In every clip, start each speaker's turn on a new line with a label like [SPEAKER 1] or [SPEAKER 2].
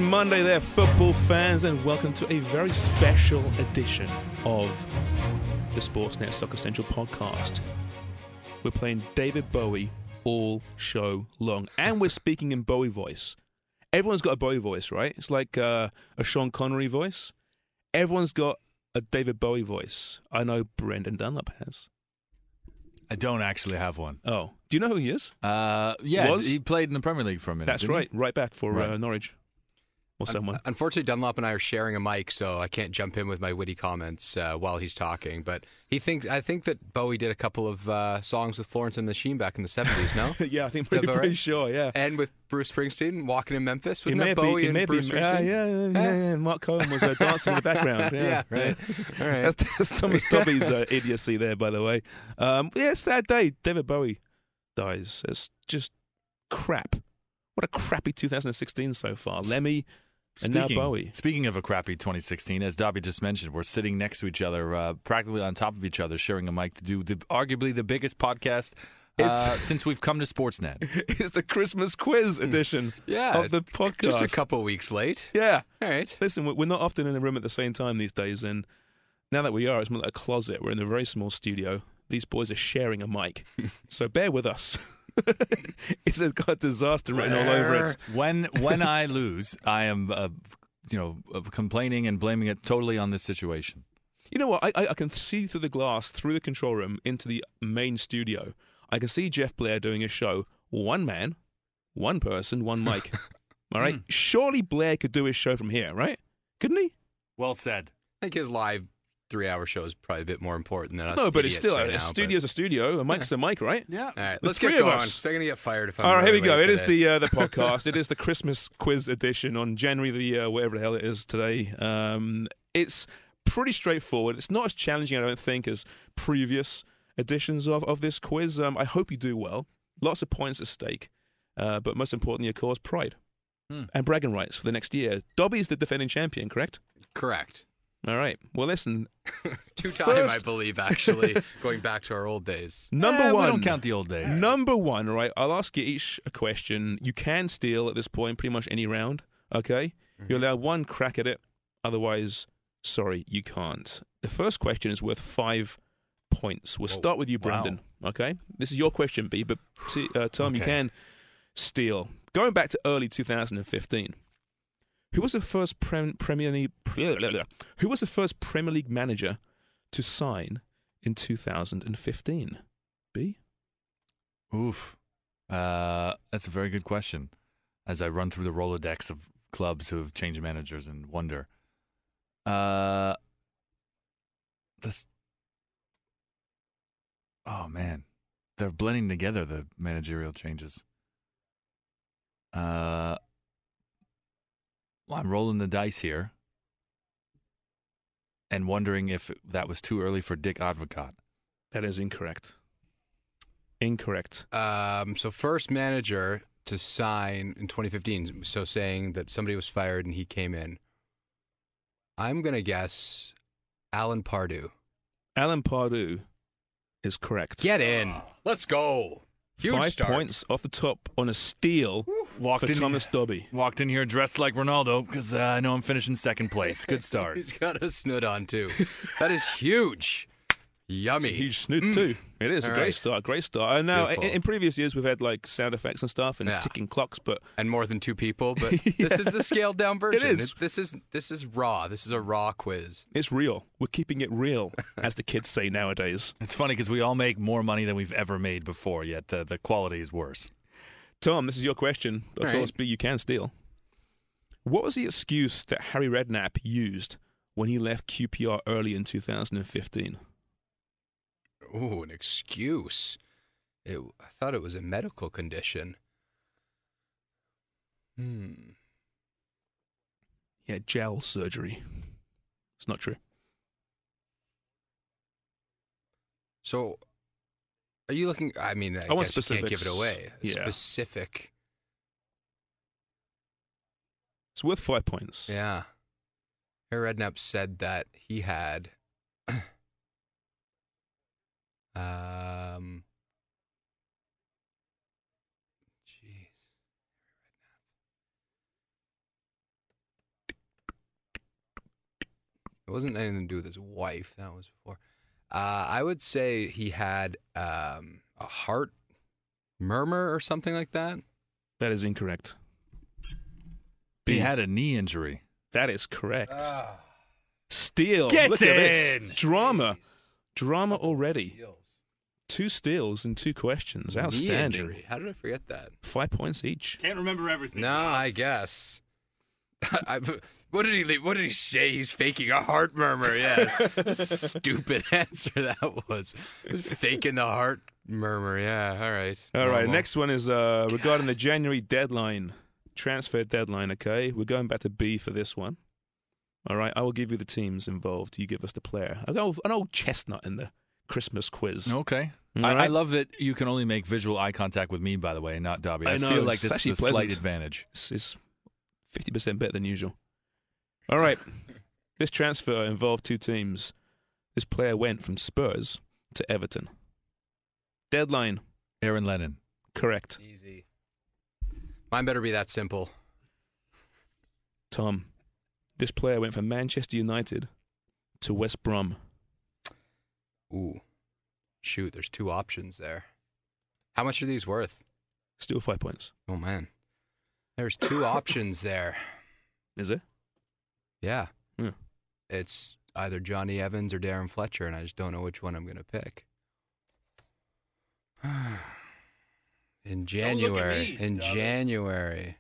[SPEAKER 1] Monday there, football fans, and welcome to a very special edition of the Sportsnet Soccer Central podcast. We're playing David Bowie all show long, and we're speaking in Bowie voice. Everyone's got a Bowie voice, right? It's like a Sean Connery voice. Everyone's got a David Bowie voice. I know Brendan Dunlop has.
[SPEAKER 2] I don't actually have one.
[SPEAKER 1] Oh, do you know who he is?
[SPEAKER 2] He played in the Premier League for a minute.
[SPEAKER 1] That's right, right back for Norwich. Or someone.
[SPEAKER 3] Unfortunately, Dunlop and I are sharing a mic, so I can't jump in with my witty comments while he's talking. But I think that Bowie did a couple of songs with Florence and the Machine back in the 70s, no?
[SPEAKER 1] Yeah, I think pretty sure, yeah.
[SPEAKER 3] And with Bruce Springsteen, Walking in Memphis. Wasn't that Bowie and Bruce Springsteen?
[SPEAKER 1] Yeah. Mark Cohen was dancing in the background. Yeah,
[SPEAKER 3] right. All right.
[SPEAKER 1] That's Thomas Dobby's idiocy there, by the way. Sad day. David Bowie dies. It's just crap. What a crappy 2016 so far. Lemmy... And now Bowie.
[SPEAKER 2] Speaking of a crappy 2016, as Dobby just mentioned, we're sitting next to each other, practically on top of each other, sharing a mic to do arguably the biggest podcast since we've come to Sportsnet.
[SPEAKER 1] It's the Christmas quiz edition of the podcast.
[SPEAKER 3] Just a couple weeks late.
[SPEAKER 1] Yeah.
[SPEAKER 3] All right.
[SPEAKER 1] Listen, we're not often in a room at the same time these days, and now that we are, it's more like a closet. We're in a very small studio. These boys are sharing a mic, so bear with us. It's got a disaster written all over it.
[SPEAKER 2] When I lose, I am complaining and blaming it totally on this situation.
[SPEAKER 1] You know what? I can see through the glass, through the control room, into the main studio. I can see Jeff Blair doing a show. One man, one person, one mic. All right? Surely Blair could do his show from here, right? Couldn't he?
[SPEAKER 2] Well said.
[SPEAKER 3] I think his live 3-hour show is probably a bit more important than us.
[SPEAKER 1] No, but it's still
[SPEAKER 3] right
[SPEAKER 1] a
[SPEAKER 3] now,
[SPEAKER 1] studio's a studio, a mic's a mic, right?
[SPEAKER 2] Yeah.
[SPEAKER 3] All right,
[SPEAKER 1] There's
[SPEAKER 3] let's get
[SPEAKER 1] three of
[SPEAKER 3] going.
[SPEAKER 1] us.
[SPEAKER 3] So I'm going to get fired if I'm
[SPEAKER 1] All right, here
[SPEAKER 3] really
[SPEAKER 1] we go.
[SPEAKER 3] late
[SPEAKER 1] It is
[SPEAKER 3] today.
[SPEAKER 1] the podcast. It is the Christmas quiz edition on January the whatever the hell it is today. It's pretty straightforward. It's not as challenging, I don't think, as previous editions of this quiz. I hope you do well. Lots of points at stake, but most importantly, of course, pride and bragging rights for the next year. Dobby's the defending champion, correct?
[SPEAKER 3] Correct.
[SPEAKER 1] All right. Well, listen.
[SPEAKER 3] Two-time, I believe, actually, going back to our old days.
[SPEAKER 1] Number one.
[SPEAKER 2] We don't count the old days.
[SPEAKER 1] Number one, all right? I'll ask you each a question. You can steal at this point pretty much any round, okay? You're allowed one crack at it. Otherwise, sorry, you can't. The first question is worth 5 points. We'll start with you, Brendan, okay? This is your question, B, but Tom, you can steal. Going back to early 2015. Who was the first Premier League manager to sign in 2015? B?
[SPEAKER 2] Oof. That's a very good question. As I run through the Rolodex of clubs who have changed managers and wonder. Oh, man. They're blending together, the managerial changes. Well, I'm rolling the dice here and wondering if that was too early for Dick Advocaat.
[SPEAKER 1] That is incorrect. Incorrect.
[SPEAKER 3] So first manager to sign in 2015, so saying that somebody was fired and he came in. I'm going to guess Alan Pardew.
[SPEAKER 1] Alan Pardew is correct.
[SPEAKER 3] Get in. Let's go. Huge
[SPEAKER 1] 5
[SPEAKER 3] start.
[SPEAKER 1] points off the top on a steal for Thomas Dobby.
[SPEAKER 2] Walked in here dressed like Ronaldo because I know I'm finishing second place. Good start.
[SPEAKER 3] He's got a snoot on, too. That is huge. Yummy.
[SPEAKER 1] It's a huge snoot, too. It is.
[SPEAKER 3] All
[SPEAKER 1] a great
[SPEAKER 3] right.
[SPEAKER 1] start. Great start. And now,
[SPEAKER 3] Beautiful.
[SPEAKER 1] in previous years, we've had like sound effects and stuff and ticking clocks, but
[SPEAKER 3] And more than two people, but this is the scaled down version.
[SPEAKER 1] is.
[SPEAKER 3] This is raw. This is a raw quiz.
[SPEAKER 1] it's real. We're keeping it real, as the kids say nowadays.
[SPEAKER 2] It's funny because we all make more money than we've ever made before, yet the quality is worse.
[SPEAKER 1] Tom, this is your question. Of
[SPEAKER 3] All
[SPEAKER 1] course,
[SPEAKER 3] right.
[SPEAKER 1] B, you can steal. What was the excuse that Harry Redknapp used when he left QPR early in 2015?
[SPEAKER 3] Ooh, an excuse. I thought it was a medical condition.
[SPEAKER 1] Yeah, gel surgery. It's not true.
[SPEAKER 3] So, are you looking? I mean, I
[SPEAKER 1] want
[SPEAKER 3] guess you can't give
[SPEAKER 1] specifics.
[SPEAKER 3] it away.
[SPEAKER 1] Yeah.
[SPEAKER 3] Specific.
[SPEAKER 1] It's worth 5 points.
[SPEAKER 3] Yeah. Harry Redknapp said that he had. Jeez. It wasn't anything to do with his wife. That was before. I would say he had a heart murmur or something like that.
[SPEAKER 1] That is incorrect.
[SPEAKER 2] He had a knee injury.
[SPEAKER 1] That is correct. Steal.
[SPEAKER 2] Get
[SPEAKER 1] Look
[SPEAKER 2] in!
[SPEAKER 1] at this. Drama. Drama already.
[SPEAKER 3] Steals.
[SPEAKER 1] 2 steals in 2 questions.
[SPEAKER 3] Knee
[SPEAKER 1] Outstanding.
[SPEAKER 3] injury. How did I forget that?
[SPEAKER 1] 5 points each.
[SPEAKER 2] Can't remember everything.
[SPEAKER 3] No, I guess. What did he say? He's faking a heart murmur. Yeah, stupid answer that was. Faking the heart murmur. Yeah, all right.
[SPEAKER 1] All right,
[SPEAKER 3] Normal.
[SPEAKER 1] next one is regarding the January deadline, transfer deadline, okay? We're going back to B for this one. All right, I will give you the teams involved. You give us the player. An old chestnut in the Christmas quiz.
[SPEAKER 2] Okay.
[SPEAKER 1] All
[SPEAKER 2] I
[SPEAKER 1] right?
[SPEAKER 2] love that you can only make visual eye contact with me, by the way, and not Dobby. I
[SPEAKER 1] know,
[SPEAKER 2] feel like
[SPEAKER 1] it's
[SPEAKER 2] this
[SPEAKER 1] actually
[SPEAKER 2] is a slight
[SPEAKER 1] pleasant.
[SPEAKER 2] advantage.
[SPEAKER 1] It's 50% better than usual. All right, this transfer involved 2 teams. This player went from Spurs to Everton. Deadline,
[SPEAKER 2] Aaron Lennon.
[SPEAKER 1] correct.
[SPEAKER 3] Easy. Mine better be that simple.
[SPEAKER 1] Tom, this player went from Manchester United to West Brom.
[SPEAKER 3] Ooh, shoot. There's 2 options there. How much are these worth?
[SPEAKER 1] Still 5 points.
[SPEAKER 3] Oh man, there's 2 options there.
[SPEAKER 1] Is it?
[SPEAKER 3] Yeah.
[SPEAKER 1] Yeah.
[SPEAKER 3] It's either Johnny Evans or Darren Fletcher, and I just don't know which one I'm going to pick. In January. January.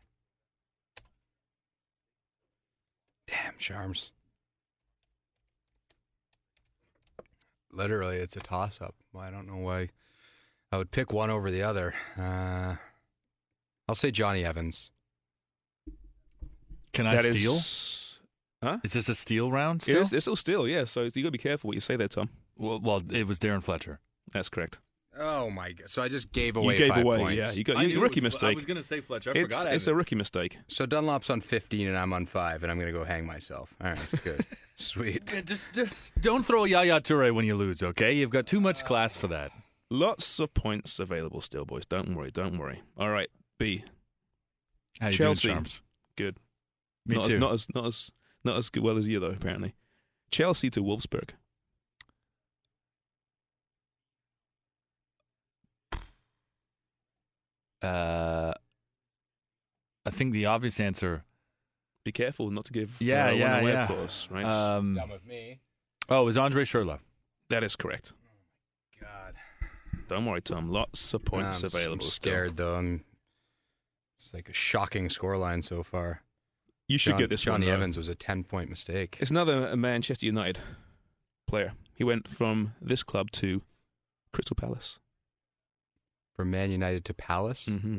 [SPEAKER 3] Damn, Charms. Literally, it's a toss-up. I don't know why. I would pick one over the other. I'll say Johnny Evans.
[SPEAKER 2] Can I
[SPEAKER 1] That
[SPEAKER 2] steal?
[SPEAKER 1] Huh?
[SPEAKER 2] Is this a steal round
[SPEAKER 1] It
[SPEAKER 2] still?
[SPEAKER 1] is, it's still steal, yeah. So you got to be careful what you say there, Tom.
[SPEAKER 2] Well, it was Darren Fletcher.
[SPEAKER 1] That's correct.
[SPEAKER 3] Oh, my God. So I just gave away
[SPEAKER 1] You gave
[SPEAKER 3] 5
[SPEAKER 1] away,
[SPEAKER 3] points.
[SPEAKER 1] yeah. You got your rookie mistake.
[SPEAKER 2] going to say Fletcher.
[SPEAKER 1] It's a rookie mistake.
[SPEAKER 3] So Dunlop's on 15 and I'm on 5, and I'm going to go hang myself. All right, good. Sweet.
[SPEAKER 2] Yeah, just don't throw Yaya Toure when you lose, okay? You've got too much class for that.
[SPEAKER 1] Lots of points available still, boys. Don't worry. All right, B.
[SPEAKER 2] How you
[SPEAKER 1] Chelsea.
[SPEAKER 2] doing, Charms?
[SPEAKER 1] Good.
[SPEAKER 2] Me
[SPEAKER 1] not
[SPEAKER 2] too.
[SPEAKER 1] Not as good well as you though. Apparently, Chelsea to Wolfsburg.
[SPEAKER 2] I think the obvious answer.
[SPEAKER 1] Be careful not to give
[SPEAKER 2] Yeah,
[SPEAKER 1] one
[SPEAKER 2] yeah,
[SPEAKER 1] away,
[SPEAKER 2] yeah.
[SPEAKER 1] of course. Right.
[SPEAKER 3] Done with me.
[SPEAKER 2] Oh, it was Andre Schürrle.
[SPEAKER 1] That is correct.
[SPEAKER 3] God.
[SPEAKER 1] Don't worry, Tom. Lots of points available.
[SPEAKER 3] I'm
[SPEAKER 1] still.
[SPEAKER 3] scared, though. It's like a shocking scoreline so far.
[SPEAKER 1] You should get this
[SPEAKER 3] Johnny
[SPEAKER 1] one. though.
[SPEAKER 3] Evans was a 10-point mistake.
[SPEAKER 1] It's another Manchester United player. He went from this club to Crystal Palace.
[SPEAKER 3] From Man United to Palace.
[SPEAKER 1] Mm-hmm.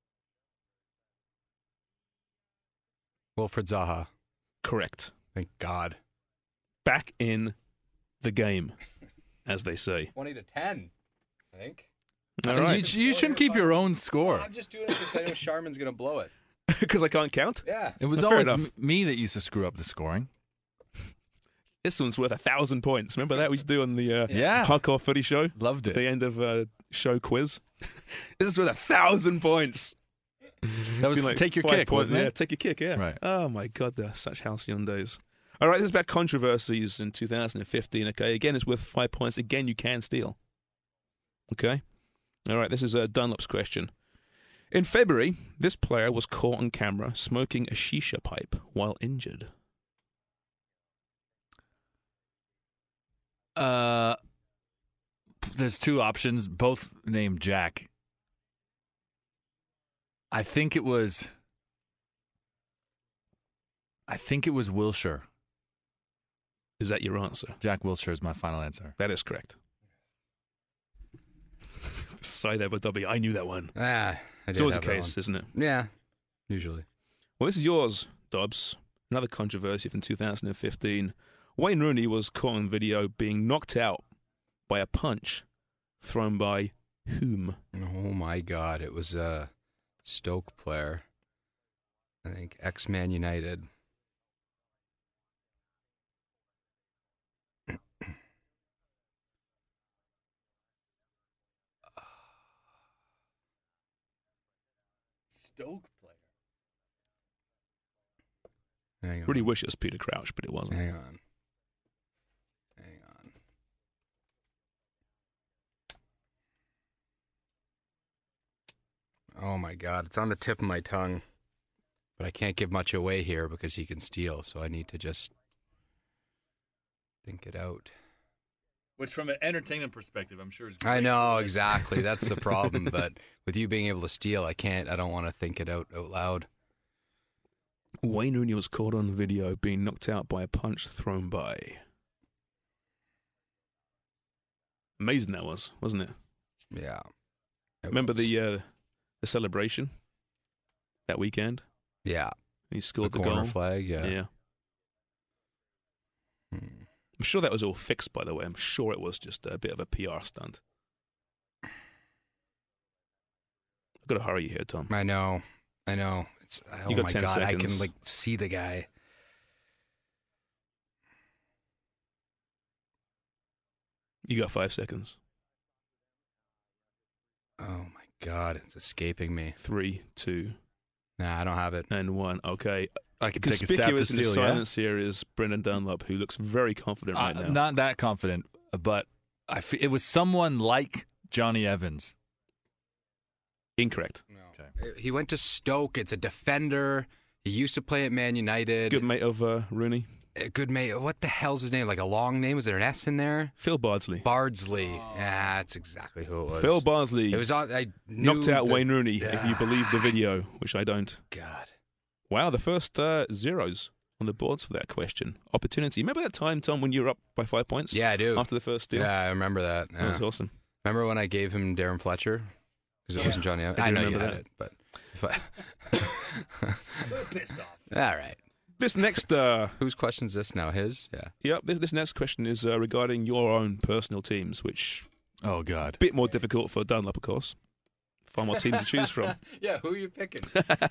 [SPEAKER 3] Wilfred Zaha.
[SPEAKER 1] Correct.
[SPEAKER 3] Thank God.
[SPEAKER 1] Back in the game, as they say.
[SPEAKER 3] 20 to 10, I think.
[SPEAKER 1] All right.
[SPEAKER 2] You shouldn't keep your own score.
[SPEAKER 3] I'm just doing it because I know Sharman's going to blow it.
[SPEAKER 1] Because I can't count.
[SPEAKER 3] Yeah.
[SPEAKER 2] It was
[SPEAKER 1] Fair
[SPEAKER 2] always
[SPEAKER 1] enough.
[SPEAKER 2] me that used to screw up the scoring.
[SPEAKER 1] This one's worth 1,000 points. Remember that we used to do on the
[SPEAKER 2] Yeah.
[SPEAKER 1] Hardcore Footy show?
[SPEAKER 2] Loved it.
[SPEAKER 1] The end of show quiz. This is worth 1,000 points.
[SPEAKER 2] That was
[SPEAKER 1] Been like
[SPEAKER 2] take your
[SPEAKER 1] 5
[SPEAKER 2] kick,
[SPEAKER 1] points.
[SPEAKER 2] wasn't
[SPEAKER 1] Yeah,
[SPEAKER 2] it?
[SPEAKER 1] take your kick, yeah.
[SPEAKER 2] Right.
[SPEAKER 1] Oh my God, they're such halcyon days. All right, this is about controversies in 2015. Okay, again, it's worth 5 points. Again, you can steal. Okay? All right, this is Dunlop's question. In February, this player was caught on camera smoking a shisha pipe while injured.
[SPEAKER 2] There's 2 options, both named Jack. I think it was Wilshere.
[SPEAKER 1] Is that your answer?
[SPEAKER 2] Jack Wilshere is my final answer.
[SPEAKER 1] That is correct. Sorry there, but Dobby, I knew that one.
[SPEAKER 3] I
[SPEAKER 1] It's
[SPEAKER 3] did
[SPEAKER 1] always a
[SPEAKER 3] have that
[SPEAKER 1] case, isn't it?
[SPEAKER 3] one. Yeah, usually.
[SPEAKER 1] Well, this is yours, Dobbs. Another controversy from 2015. Wayne Rooney was caught on video being knocked out by a punch thrown by whom?
[SPEAKER 3] Oh, my God. It was a Stoke player. I think ex-Man United.
[SPEAKER 2] Stoke player.
[SPEAKER 3] Hang on.
[SPEAKER 1] Really wish it was Peter Crouch, but it wasn't.
[SPEAKER 3] Hang on. Oh my God, it's on the tip of my tongue, but I can't give much away here because he can steal. So I need to just think it out.
[SPEAKER 2] Which, from an entertainment perspective, I'm sure is
[SPEAKER 3] I know exactly. That's the problem. But with you being able to steal, I can't. I don't want to think it out loud.
[SPEAKER 1] Wayne Rooney was caught on video being knocked out by a punch thrown by. Amazing that was, wasn't it?
[SPEAKER 3] Yeah.
[SPEAKER 1] Remember the celebration that weekend?
[SPEAKER 3] Yeah.
[SPEAKER 1] He scored the
[SPEAKER 3] corner
[SPEAKER 1] goal.
[SPEAKER 3] flag. Yeah.
[SPEAKER 1] Yeah. I'm sure that was all fixed, by the way. I'm sure it was just a bit of a PR stunt. I've got to hurry you here, Tom.
[SPEAKER 3] I know. It's, oh
[SPEAKER 1] You got
[SPEAKER 3] my
[SPEAKER 1] 10
[SPEAKER 3] God, I
[SPEAKER 1] seconds.
[SPEAKER 3] can see the guy.
[SPEAKER 1] You got 5 seconds.
[SPEAKER 3] Oh my God, it's escaping me.
[SPEAKER 1] 3, 2,
[SPEAKER 3] Nah, I don't have it.
[SPEAKER 1] and 1. Okay.
[SPEAKER 2] I can take a stab to
[SPEAKER 1] Conspicuous in the
[SPEAKER 2] steal, yeah?
[SPEAKER 1] silence here is Brendan Dunlop, who looks very confident right now.
[SPEAKER 2] Not that confident, but it was someone like Johnny Evans.
[SPEAKER 1] Incorrect.
[SPEAKER 3] No.
[SPEAKER 2] Okay.
[SPEAKER 3] He went to Stoke. It's a defender. He used to play at Man United.
[SPEAKER 1] Good mate of Rooney.
[SPEAKER 3] Good mate. What the hell's his name? Like a long name? Was there an S in there?
[SPEAKER 1] Phil Bardsley.
[SPEAKER 3] Bardsley. Yeah, that's exactly who it was.
[SPEAKER 1] Phil Bardsley
[SPEAKER 3] It was on. I knew
[SPEAKER 1] knocked out
[SPEAKER 3] the-
[SPEAKER 1] Wayne Rooney, if you believe the video, which I don't.
[SPEAKER 3] God.
[SPEAKER 1] Wow, the first zeros on the boards for that question. Opportunity. Remember that time, Tom, when you were up by 5 points?
[SPEAKER 3] Yeah, I do.
[SPEAKER 1] After the first steal?
[SPEAKER 3] Yeah, I remember that.
[SPEAKER 1] That was awesome.
[SPEAKER 3] Remember when I gave him Darren Fletcher? Because it wasn't Johnny Evans.
[SPEAKER 1] I
[SPEAKER 3] I
[SPEAKER 1] do
[SPEAKER 3] know you
[SPEAKER 1] remember
[SPEAKER 3] had
[SPEAKER 1] that.
[SPEAKER 3] it, but if I...
[SPEAKER 2] Piss off.
[SPEAKER 3] All right.
[SPEAKER 1] This next,
[SPEAKER 3] Whose question is this now? His? Yeah.
[SPEAKER 1] this next question is regarding your own personal teams, which
[SPEAKER 2] Oh, God.
[SPEAKER 1] a bit more difficult for Dunlop, of course. Far more teams to choose from.
[SPEAKER 3] Yeah, who are you picking?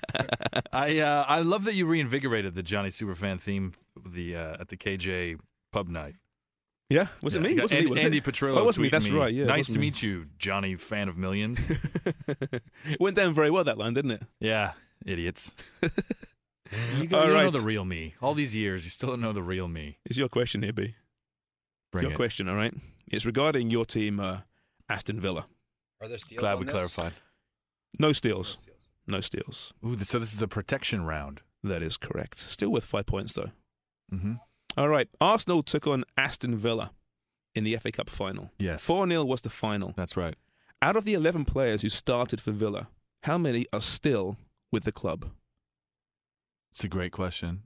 [SPEAKER 2] I love that you reinvigorated the Johnny Superfan theme at the KJ pub night.
[SPEAKER 1] Yeah, was it me?
[SPEAKER 2] Yeah,
[SPEAKER 1] Wasn't me? Was
[SPEAKER 2] Andy
[SPEAKER 1] it?
[SPEAKER 2] Petrillo
[SPEAKER 1] Oh, it was me.
[SPEAKER 2] tweeted
[SPEAKER 1] That's right. Yeah, it
[SPEAKER 2] nice
[SPEAKER 1] wasn't
[SPEAKER 2] to
[SPEAKER 1] me.
[SPEAKER 2] meet you, Johnny, fan of millions.
[SPEAKER 1] It went down very well, that line, didn't it?
[SPEAKER 2] Yeah, idiots. You
[SPEAKER 1] All
[SPEAKER 2] don't
[SPEAKER 1] right.
[SPEAKER 2] know the real me. All these years, you still don't know the real me.
[SPEAKER 1] It's your question here, B.
[SPEAKER 2] Bring
[SPEAKER 1] Your
[SPEAKER 2] it.
[SPEAKER 1] question, all right? It's regarding your team, Aston Villa.
[SPEAKER 3] Are there steals
[SPEAKER 2] Glad
[SPEAKER 3] on
[SPEAKER 2] we
[SPEAKER 3] this?
[SPEAKER 2] clarified.
[SPEAKER 1] No steals. No steals.
[SPEAKER 2] Ooh, so this is the protection round.
[SPEAKER 1] That is correct. Still with 5 points, though.
[SPEAKER 2] Mm-hmm.
[SPEAKER 1] All right. Arsenal took on Aston Villa in the FA Cup final.
[SPEAKER 2] Yes,
[SPEAKER 1] 4-0 was the final.
[SPEAKER 2] that's right.
[SPEAKER 1] Out of the 11 players who started for Villa, how many are still with the club?
[SPEAKER 2] It's a great question.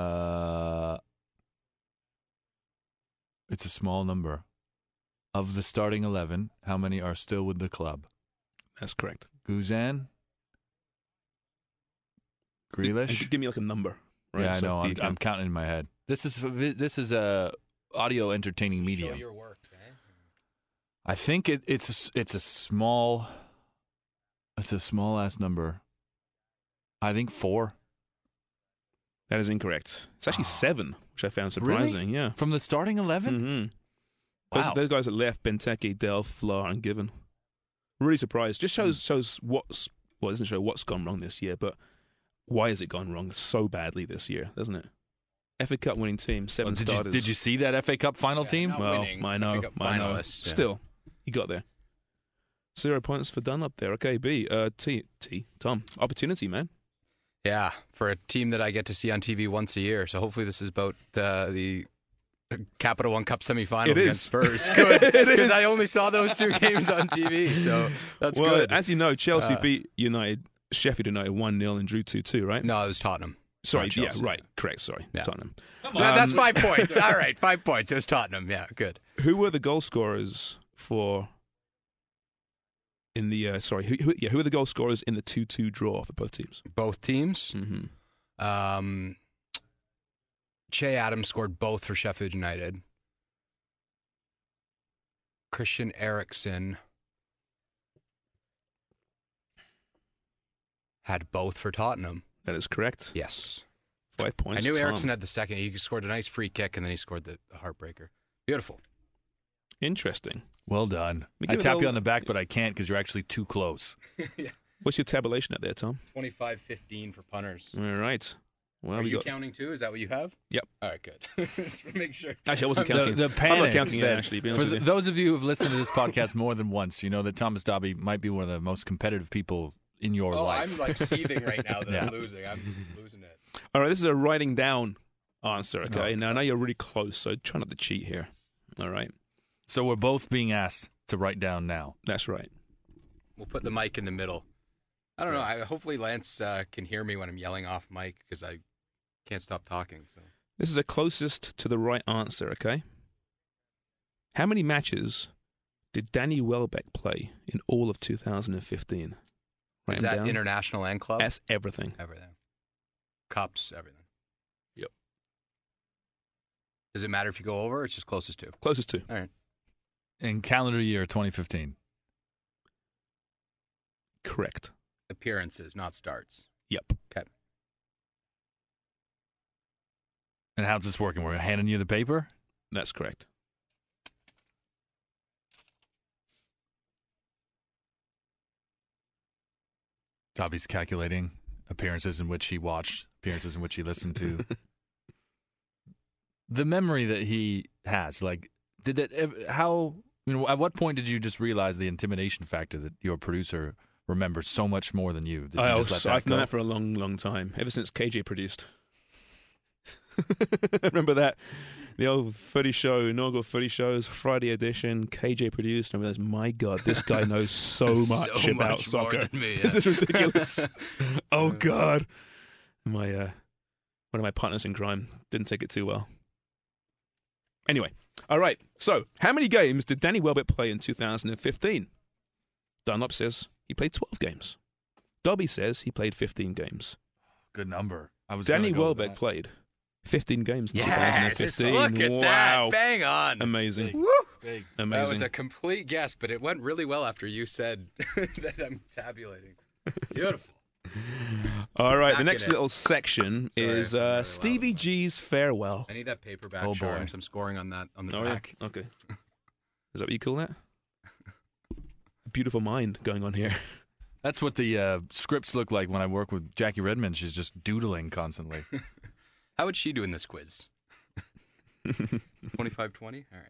[SPEAKER 2] It's a small number. Of the starting 11, how many are still with the club?
[SPEAKER 1] That's correct.
[SPEAKER 2] Guzan? Grealish?
[SPEAKER 1] And give me like a number. Right?
[SPEAKER 2] Yeah, I
[SPEAKER 1] So
[SPEAKER 2] know.
[SPEAKER 1] you
[SPEAKER 2] I'm
[SPEAKER 1] can-
[SPEAKER 2] counting in my head. This is a audio entertaining medium.
[SPEAKER 3] Show your work. Eh?
[SPEAKER 2] I think it's a small ass number. I think 4
[SPEAKER 1] That is incorrect. It's actually 7, which I found
[SPEAKER 2] Really?
[SPEAKER 1] surprising. Yeah.
[SPEAKER 2] from the starting 11.
[SPEAKER 1] Mm-hmm.
[SPEAKER 2] Wow.
[SPEAKER 1] Those guys that left, Benteke, Delph, Flahr, and Given. Really surprised. Just shows what's well, it doesn't show what's gone wrong this year, but why has it gone wrong so badly this year, doesn't it? FA Cup winning team, 7 starters.
[SPEAKER 2] Did you see that FA Cup final team?
[SPEAKER 3] not
[SPEAKER 1] Well,
[SPEAKER 3] winning,
[SPEAKER 1] I
[SPEAKER 3] FA
[SPEAKER 1] know,
[SPEAKER 3] Cup
[SPEAKER 1] I know.
[SPEAKER 3] finalists, yeah.
[SPEAKER 1] Still, you got there. 0 points for Dunlop there. Okay, B. Tom. Opportunity, man.
[SPEAKER 3] Yeah, for a team that I get to see on TV once a year. So hopefully this is about the Capital One Cup semifinals
[SPEAKER 1] It
[SPEAKER 3] against
[SPEAKER 1] is.
[SPEAKER 3] Spurs. Good,
[SPEAKER 1] It is.
[SPEAKER 3] because I only saw those 2 games on TV. So that's
[SPEAKER 1] Well,
[SPEAKER 3] good.
[SPEAKER 1] as you know, Chelsea
[SPEAKER 3] Uh,
[SPEAKER 1] beat Sheffield United 1-0 and drew 2-2, right?
[SPEAKER 3] No, it was Tottenham.
[SPEAKER 1] Sorry,
[SPEAKER 3] not
[SPEAKER 1] yeah,
[SPEAKER 3] Chelsea.
[SPEAKER 1] right. Correct, sorry.
[SPEAKER 3] Yeah.
[SPEAKER 1] Tottenham.
[SPEAKER 3] That's 5 points. All right, 5 points. It was Tottenham. Yeah, good.
[SPEAKER 1] Who were the goal scorers for in the who were the goal scorers in the 2-2 draw for both teams?
[SPEAKER 3] Both teams.
[SPEAKER 1] Mm-hmm.
[SPEAKER 3] Che Adams scored both for Sheffield United. Christian Eriksen had both for Tottenham.
[SPEAKER 1] That is correct.
[SPEAKER 3] Yes.
[SPEAKER 1] 5 points.
[SPEAKER 3] I knew
[SPEAKER 1] Tom.
[SPEAKER 3] Eriksen had the second. He scored a nice free kick, and then he scored the heartbreaker. Beautiful.
[SPEAKER 1] Interesting.
[SPEAKER 2] Well done.
[SPEAKER 1] We
[SPEAKER 2] I
[SPEAKER 1] give it
[SPEAKER 2] tap
[SPEAKER 1] all-
[SPEAKER 2] you on the back, but I can't because you're actually too close.
[SPEAKER 1] What's your tabulation at there, Tom?
[SPEAKER 3] 25-15 for punters.
[SPEAKER 1] All right. Well,
[SPEAKER 3] Are
[SPEAKER 1] we
[SPEAKER 3] you
[SPEAKER 1] got.
[SPEAKER 3] counting too? Is that what you have?
[SPEAKER 1] Yep.
[SPEAKER 3] All right, good. Just to make sure.
[SPEAKER 1] Actually, I wasn't
[SPEAKER 2] The
[SPEAKER 1] counting. I'm
[SPEAKER 2] panic.
[SPEAKER 1] not counting it,
[SPEAKER 2] that-
[SPEAKER 1] actually, to be
[SPEAKER 2] For
[SPEAKER 1] honest with you.
[SPEAKER 2] those of you who have listened to this podcast more than once, you know that Thomas Dobby might be one of the most competitive people in your life.
[SPEAKER 3] I'm like seething right now that
[SPEAKER 2] Yeah.
[SPEAKER 3] I'm losing. I'm losing it.
[SPEAKER 1] All right, this is a writing down answer, okay? Now, I know you're really close, so try not to cheat here. All right?
[SPEAKER 2] So we're both being asked to write down now.
[SPEAKER 1] That's right.
[SPEAKER 3] We'll put the mic in the middle. I don't know. Hopefully Lance can hear me when I'm yelling off mic because I can't stop talking. So
[SPEAKER 1] This is the closest to the right answer, okay? How many matches did Danny Welbeck play in all of 2015? Write
[SPEAKER 3] is
[SPEAKER 1] them
[SPEAKER 3] that
[SPEAKER 1] down.
[SPEAKER 3] international and club?
[SPEAKER 1] That's everything.
[SPEAKER 3] Everything. Cups, everything.
[SPEAKER 1] Yep.
[SPEAKER 3] Does it matter if you go over or it's just closest to?
[SPEAKER 1] Closest to.
[SPEAKER 3] All right.
[SPEAKER 2] In calendar year 2015.
[SPEAKER 1] Correct.
[SPEAKER 3] Appearances, not starts.
[SPEAKER 1] Yep.
[SPEAKER 3] Okay.
[SPEAKER 2] And how's this working? We're handing you the paper?
[SPEAKER 1] That's correct.
[SPEAKER 2] Dobby's calculating appearances in which he watched, appearances in which he listened to. The memory that he has, like, did that, how, at what point did you just realize the intimidation factor that your producer remembers so much more than you? Did you just let that
[SPEAKER 1] I've known
[SPEAKER 2] go?
[SPEAKER 1] that for a long, long time, ever since KJ produced. Remember that? The old footy show, inaugural footy shows, Friday edition, KJ produced. And I realized, my God, this guy knows so much
[SPEAKER 3] So
[SPEAKER 1] about
[SPEAKER 3] much more
[SPEAKER 1] soccer.
[SPEAKER 3] than me,
[SPEAKER 1] This
[SPEAKER 3] yeah.
[SPEAKER 1] is ridiculous. Oh, God. My one of my partners in crime didn't take it too well. Anyway, all right. So, how many games did Danny Welbeck play in 2015? Dunlop says he played 12 games. Dobby says he played 15 games.
[SPEAKER 2] Good number. I was
[SPEAKER 1] Danny
[SPEAKER 2] gonna go with
[SPEAKER 1] Welbeck
[SPEAKER 2] that.
[SPEAKER 1] played 15 games in
[SPEAKER 3] Yes,
[SPEAKER 1] 2015.
[SPEAKER 3] look at
[SPEAKER 1] Wow.
[SPEAKER 3] that. Bang on.
[SPEAKER 1] Amazing.
[SPEAKER 3] Woo.
[SPEAKER 2] Big.
[SPEAKER 1] Amazing.
[SPEAKER 3] That was a complete guess, but it went really well after you said that I'm tabulating. Beautiful.
[SPEAKER 1] All right, the
[SPEAKER 3] Knocking
[SPEAKER 1] next
[SPEAKER 3] it.
[SPEAKER 1] little section
[SPEAKER 3] Sorry,
[SPEAKER 1] is
[SPEAKER 3] I'm really
[SPEAKER 1] Stevie
[SPEAKER 3] loud.
[SPEAKER 1] G's farewell.
[SPEAKER 3] I need that paperback,
[SPEAKER 2] Oh, boy.
[SPEAKER 3] Charms. I'm scoring on that on the
[SPEAKER 1] Oh, yeah?
[SPEAKER 3] back.
[SPEAKER 1] Okay. Is that what you call that? Beautiful mind going on here.
[SPEAKER 2] That's what the scripts look like when I work with Jackie Redmond. She's just doodling constantly.
[SPEAKER 3] How would she do in this quiz? 25-20? All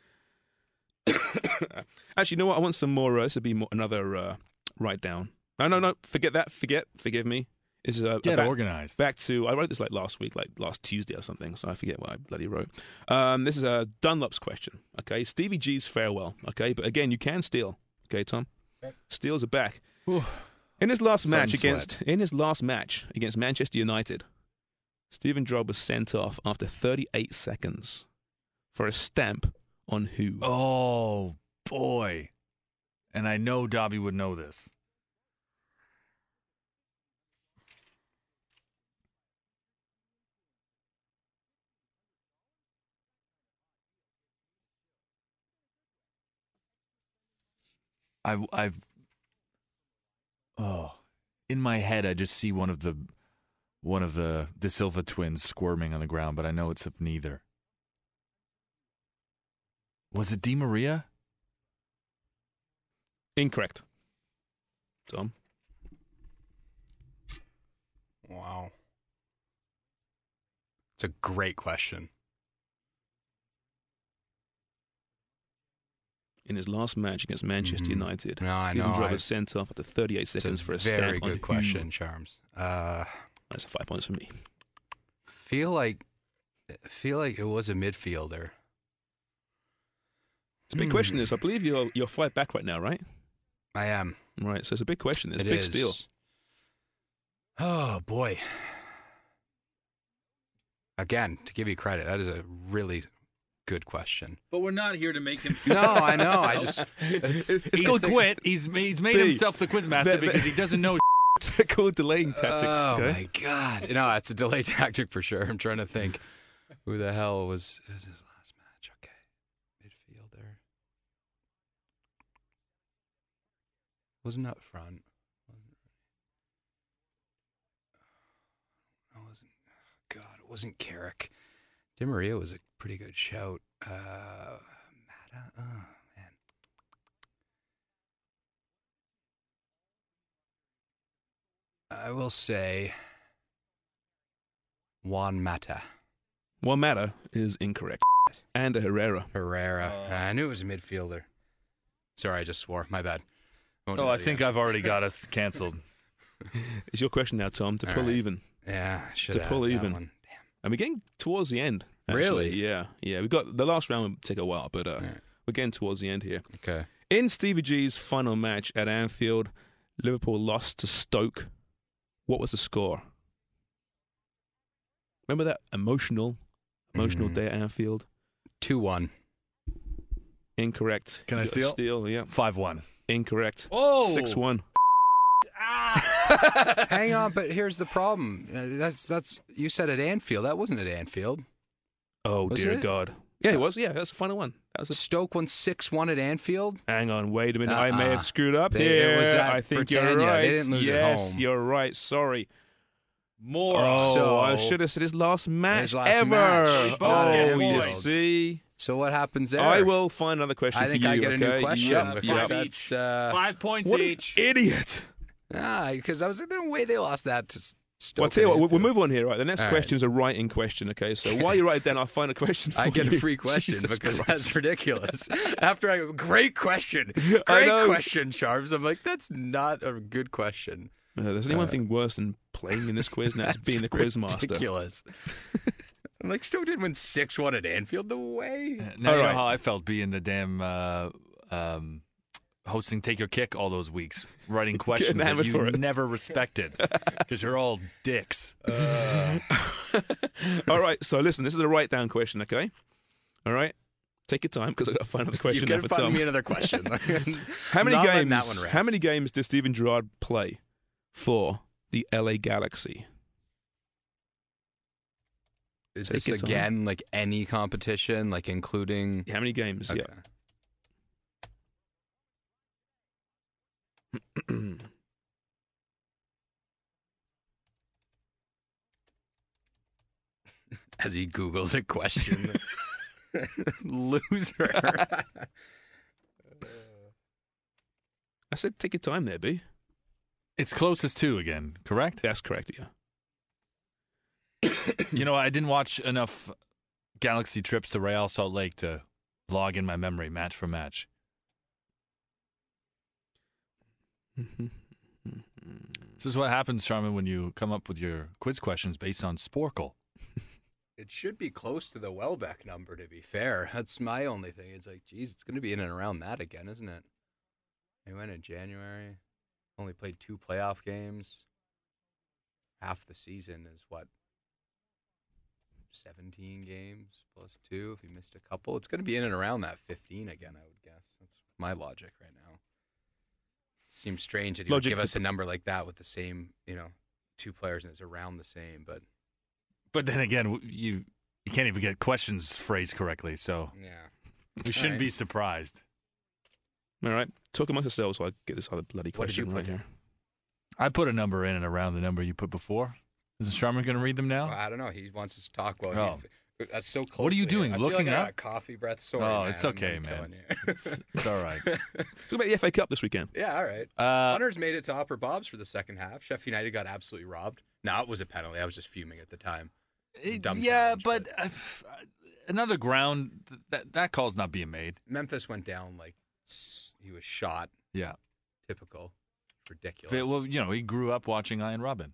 [SPEAKER 3] right.
[SPEAKER 1] Actually, you know what? I want some more. This would be another write down. No. Forget that. Forgive me. This is
[SPEAKER 2] Get organized.
[SPEAKER 1] back to. I wrote this like last week, like last Tuesday or something. So I forget what I bloody wrote. This is a Dunlop's question. Okay, Stevie G's farewell. Okay, but again, you can steal. Okay, Tom. Steals are back. In his last match against Manchester United, Stephen Job was sent off after 38 seconds for a stamp on who?
[SPEAKER 2] Oh, boy. And I know Dobby would know this. In my head, I just see one of the De Silva twins squirming on the ground, but I know it's of neither. Was it Di Maria?
[SPEAKER 1] Incorrect. Tom.
[SPEAKER 3] Wow. It's a great question.
[SPEAKER 1] In his last match against Manchester United,
[SPEAKER 3] No, I
[SPEAKER 1] Stephen
[SPEAKER 3] know.
[SPEAKER 1] Job was sent off after 38
[SPEAKER 3] It's a
[SPEAKER 1] seconds for a
[SPEAKER 3] very
[SPEAKER 1] stamp on
[SPEAKER 3] good
[SPEAKER 1] who?
[SPEAKER 3] question, Charms.
[SPEAKER 1] That's 5 points for me.
[SPEAKER 3] Feel like it was a midfielder.
[SPEAKER 1] It's a big question. This, I believe you're 5 back right now, right?
[SPEAKER 3] I am.
[SPEAKER 1] Right. So it's a big question. It's a
[SPEAKER 3] It
[SPEAKER 1] big
[SPEAKER 3] is.
[SPEAKER 1] steal.
[SPEAKER 3] Oh boy. Again, to give you credit, that is a really good question.
[SPEAKER 2] But we're not here to make him.
[SPEAKER 3] No, I know. I just
[SPEAKER 2] He's called quit. He's made
[SPEAKER 1] B.
[SPEAKER 2] himself the quizmaster because he doesn't know.
[SPEAKER 1] They're called delaying tactics.
[SPEAKER 3] Oh
[SPEAKER 1] okay?
[SPEAKER 3] my god! No, it's a delay tactic for sure. I'm trying to think who the hell was his last match. Okay, midfielder wasn't up front. I wasn't. God, it wasn't Carrick. Di Maria was a pretty good shout. Mata. Oh man. I will say Juan Mata.
[SPEAKER 1] One matter is incorrect. And a Herrera.
[SPEAKER 3] Herrera. I knew it was a midfielder. Sorry, I just swore. My bad. Won't do
[SPEAKER 2] Oh, I
[SPEAKER 3] that
[SPEAKER 2] think
[SPEAKER 3] again.
[SPEAKER 2] I've already got us canceled.
[SPEAKER 1] It's your question now, Tom, to
[SPEAKER 3] All
[SPEAKER 1] pull
[SPEAKER 3] right.
[SPEAKER 1] even.
[SPEAKER 3] Yeah, should
[SPEAKER 1] To
[SPEAKER 3] have
[SPEAKER 1] pull
[SPEAKER 3] that
[SPEAKER 1] even.
[SPEAKER 3] one.
[SPEAKER 1] And we're getting towards the end. Actually.
[SPEAKER 3] Really?
[SPEAKER 1] Yeah. We got the last round will take a while, but
[SPEAKER 3] Right.
[SPEAKER 1] we're getting towards the end here.
[SPEAKER 3] Okay.
[SPEAKER 1] In Stevie G's final match at Anfield, Liverpool lost to Stoke. What was the score? Remember that emotional day at Anfield?
[SPEAKER 3] 2-1.
[SPEAKER 1] Incorrect.
[SPEAKER 2] Can I
[SPEAKER 1] You got a
[SPEAKER 2] steal?
[SPEAKER 1] Steal, yeah.
[SPEAKER 2] 5-1.
[SPEAKER 1] Incorrect.
[SPEAKER 3] Oh!
[SPEAKER 1] 6-1.
[SPEAKER 3] Hang on, but here's the problem. That's you said at Anfield. That wasn't at Anfield.
[SPEAKER 1] Oh,
[SPEAKER 3] Was
[SPEAKER 1] dear
[SPEAKER 3] it?
[SPEAKER 1] God. Yeah, it was. Yeah, that's the final one. That was a
[SPEAKER 3] Stoke won 6-1 at Anfield.
[SPEAKER 1] Hang on, wait a minute. I may have screwed up
[SPEAKER 3] It
[SPEAKER 1] here.
[SPEAKER 3] was at
[SPEAKER 1] I think you're
[SPEAKER 3] Britannia.
[SPEAKER 1] right.
[SPEAKER 3] They didn't lose at
[SPEAKER 1] yes,
[SPEAKER 3] home.
[SPEAKER 1] you're right. Sorry.
[SPEAKER 2] More.
[SPEAKER 1] Oh,
[SPEAKER 3] So-
[SPEAKER 1] I should have said his last match
[SPEAKER 3] last
[SPEAKER 1] ever.
[SPEAKER 3] match.
[SPEAKER 1] Oh, you
[SPEAKER 3] Anfield.
[SPEAKER 1] see.
[SPEAKER 3] So what happens there?
[SPEAKER 1] I will find another question
[SPEAKER 3] I
[SPEAKER 1] for
[SPEAKER 3] think
[SPEAKER 1] you.
[SPEAKER 3] I get a new
[SPEAKER 1] okay?
[SPEAKER 3] question
[SPEAKER 1] Yep,
[SPEAKER 3] because
[SPEAKER 1] yep.
[SPEAKER 3] that's
[SPEAKER 2] 5 points
[SPEAKER 1] What an
[SPEAKER 2] each.
[SPEAKER 1] idiot.
[SPEAKER 3] because I was like, no way they lost that to Stoke.
[SPEAKER 1] Well, I'll tell you
[SPEAKER 3] at
[SPEAKER 1] what, we'll
[SPEAKER 3] Anfield.
[SPEAKER 1] move on here, right? The next
[SPEAKER 3] All right.
[SPEAKER 1] question is a writing question, okay? So while you write it down, I'll find a question for you.
[SPEAKER 3] I get a free question
[SPEAKER 1] Jesus
[SPEAKER 3] because
[SPEAKER 1] Christ.
[SPEAKER 3] that's ridiculous. After I great question,
[SPEAKER 1] I
[SPEAKER 3] great
[SPEAKER 1] know.
[SPEAKER 3] question, Sharps. I'm like, that's not a good question.
[SPEAKER 1] There's only one thing worse than playing in this quiz, and that's being the quiz master.
[SPEAKER 3] Ridiculous. I'm like, Stoke didn't win 6-1 at Anfield. No way.
[SPEAKER 2] Now
[SPEAKER 1] All
[SPEAKER 2] you
[SPEAKER 1] right.
[SPEAKER 2] know how I felt being the damn hosting Take Your Kick all those weeks, writing questions that
[SPEAKER 1] hammered for
[SPEAKER 2] you
[SPEAKER 1] it.
[SPEAKER 2] never respected because you're all dicks.
[SPEAKER 1] All right, so listen, this is a write down question, okay? All right? Take your time because I've got to find another
[SPEAKER 3] You
[SPEAKER 1] question now
[SPEAKER 3] can
[SPEAKER 1] for
[SPEAKER 3] find
[SPEAKER 1] Tom.
[SPEAKER 3] me another question.
[SPEAKER 1] How many
[SPEAKER 3] Not letting
[SPEAKER 1] games?
[SPEAKER 3] that one rest.
[SPEAKER 1] How many games did Steven Gerrard play for the LA Galaxy?
[SPEAKER 3] Is
[SPEAKER 1] Take
[SPEAKER 3] this
[SPEAKER 1] your time.
[SPEAKER 3] again like any competition, like including?
[SPEAKER 1] How many games?
[SPEAKER 3] Okay.
[SPEAKER 1] Yeah.
[SPEAKER 3] As he Googles a question. Loser.
[SPEAKER 1] I said take your time there, B.
[SPEAKER 2] It's closest to again, correct?
[SPEAKER 1] That's correct, yeah.
[SPEAKER 2] You know, I didn't watch enough Galaxy trips to Real Salt Lake to log in my memory match for match. This is what happens, Charmin, when you come up with your quiz questions based on Sporkle.
[SPEAKER 3] It should be close to the Welbeck number, to be fair. That's my only thing. It's like, geez, it's going to be in and around that again, isn't it? They went in January, only played 2 playoff games. Half the season is what? 17 games plus 2 if you missed a couple. It's going to be in and around that 15 again, I would guess. That's my logic right now. Seems strange that he would
[SPEAKER 1] Logic-
[SPEAKER 3] give us a number like that with the same, 2 players and it's around the same, but
[SPEAKER 2] But then again, you can't even get questions phrased correctly, so
[SPEAKER 3] yeah.
[SPEAKER 2] we shouldn't
[SPEAKER 3] Right.
[SPEAKER 2] be surprised.
[SPEAKER 1] All right. Talk amongst yourselves so I get this other bloody
[SPEAKER 3] What did you
[SPEAKER 1] question
[SPEAKER 3] put
[SPEAKER 1] right here.
[SPEAKER 2] I put a number in and around the number you put before. Isn't Charmin going to read them now?
[SPEAKER 3] Well, I don't know. He wants us to talk well.
[SPEAKER 2] Oh.
[SPEAKER 3] That's so close.
[SPEAKER 2] What are you
[SPEAKER 3] to him.
[SPEAKER 2] doing,
[SPEAKER 3] I feel
[SPEAKER 2] looking
[SPEAKER 3] like I
[SPEAKER 2] up?
[SPEAKER 3] got coffee breath. Sorry,
[SPEAKER 2] Oh,
[SPEAKER 3] man.
[SPEAKER 2] it's okay,
[SPEAKER 3] I'm
[SPEAKER 2] man.
[SPEAKER 3] killing you.
[SPEAKER 2] It's all right.
[SPEAKER 1] Talk about the FA Cup this weekend.
[SPEAKER 3] Yeah, all right. Hunters made it to Upper Bob's for the second half. Sheffield United got absolutely robbed. No, it was a penalty. I was just fuming at the time. Dumb
[SPEAKER 2] Yeah,
[SPEAKER 3] challenge,
[SPEAKER 2] but another ground, that call's not being made.
[SPEAKER 3] Memphis went down like he was shot.
[SPEAKER 2] Yeah.
[SPEAKER 3] Typical. Ridiculous.
[SPEAKER 2] Well, he grew up watching Iron Robin.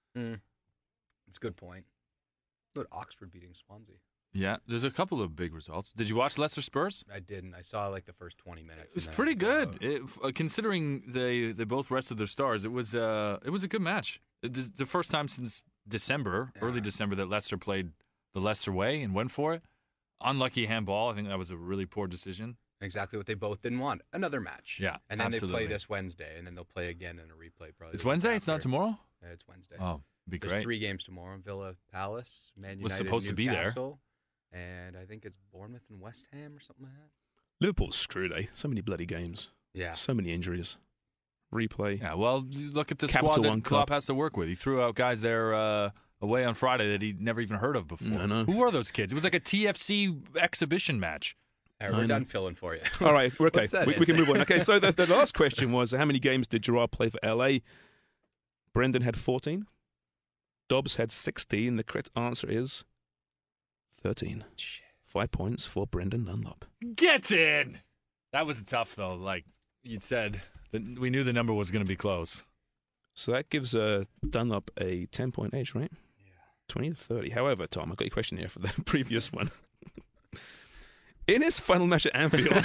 [SPEAKER 3] It's a good point. Look at Oxford beating Swansea.
[SPEAKER 2] Yeah, there's a couple of big results. Did you watch Leicester Spurs?
[SPEAKER 3] I didn't. I saw like the first 20 minutes.
[SPEAKER 2] It was
[SPEAKER 3] and then
[SPEAKER 2] pretty
[SPEAKER 3] I
[SPEAKER 2] good. Considering they both rested their stars, it was a good match. The first time since December, early
[SPEAKER 3] Yeah.
[SPEAKER 2] December, that Leicester played the Leicester way and went for it. Unlucky handball. I think that was a really poor decision.
[SPEAKER 3] Exactly what they both didn't want. Another match.
[SPEAKER 2] Yeah,
[SPEAKER 3] And then they
[SPEAKER 2] absolutely.
[SPEAKER 3] play this Wednesday, and then they'll play again in a replay probably.
[SPEAKER 2] It's
[SPEAKER 3] the week
[SPEAKER 2] Wednesday. It's not
[SPEAKER 3] after.
[SPEAKER 2] tomorrow.
[SPEAKER 3] Yeah, it's Wednesday.
[SPEAKER 2] Oh, it'd be
[SPEAKER 3] There's
[SPEAKER 2] great.
[SPEAKER 3] 3 games tomorrow. Villa, Palace, Man United,
[SPEAKER 2] Was supposed to be there.
[SPEAKER 3] Newcastle, and I think it's Bournemouth and West Ham or something like that.
[SPEAKER 1] Liverpool's screwed, eh? So many bloody games.
[SPEAKER 3] Yeah.
[SPEAKER 1] So many injuries. Replay.
[SPEAKER 2] Yeah, well, you look at the
[SPEAKER 1] Capital
[SPEAKER 2] squad that
[SPEAKER 1] One
[SPEAKER 2] Klopp
[SPEAKER 1] Cup.
[SPEAKER 2] has to work with. He threw out guys there away on Friday that he'd never even heard of before.
[SPEAKER 1] I know.
[SPEAKER 2] Who were those kids? It was like a TFC exhibition match.
[SPEAKER 3] All right,
[SPEAKER 1] I
[SPEAKER 3] we're
[SPEAKER 1] know.
[SPEAKER 3] done filling for you.
[SPEAKER 1] All right, we're okay.
[SPEAKER 3] What's that,
[SPEAKER 1] We can
[SPEAKER 3] Nancy?
[SPEAKER 1] move on. Okay, so the last question was how many games did Gerrard play for LA? Brendan had 14. Dobbs had 16. The correct answer is 13. 5 points for Brendan Dunlop.
[SPEAKER 2] Get in! That was tough, though. Like you'd said, we knew the number was going to be close.
[SPEAKER 1] So that gives Dunlop a 10-point edge, right? Yeah. 20-30. However, Tom, I've got a question here for the previous one. In his final match at Anfield,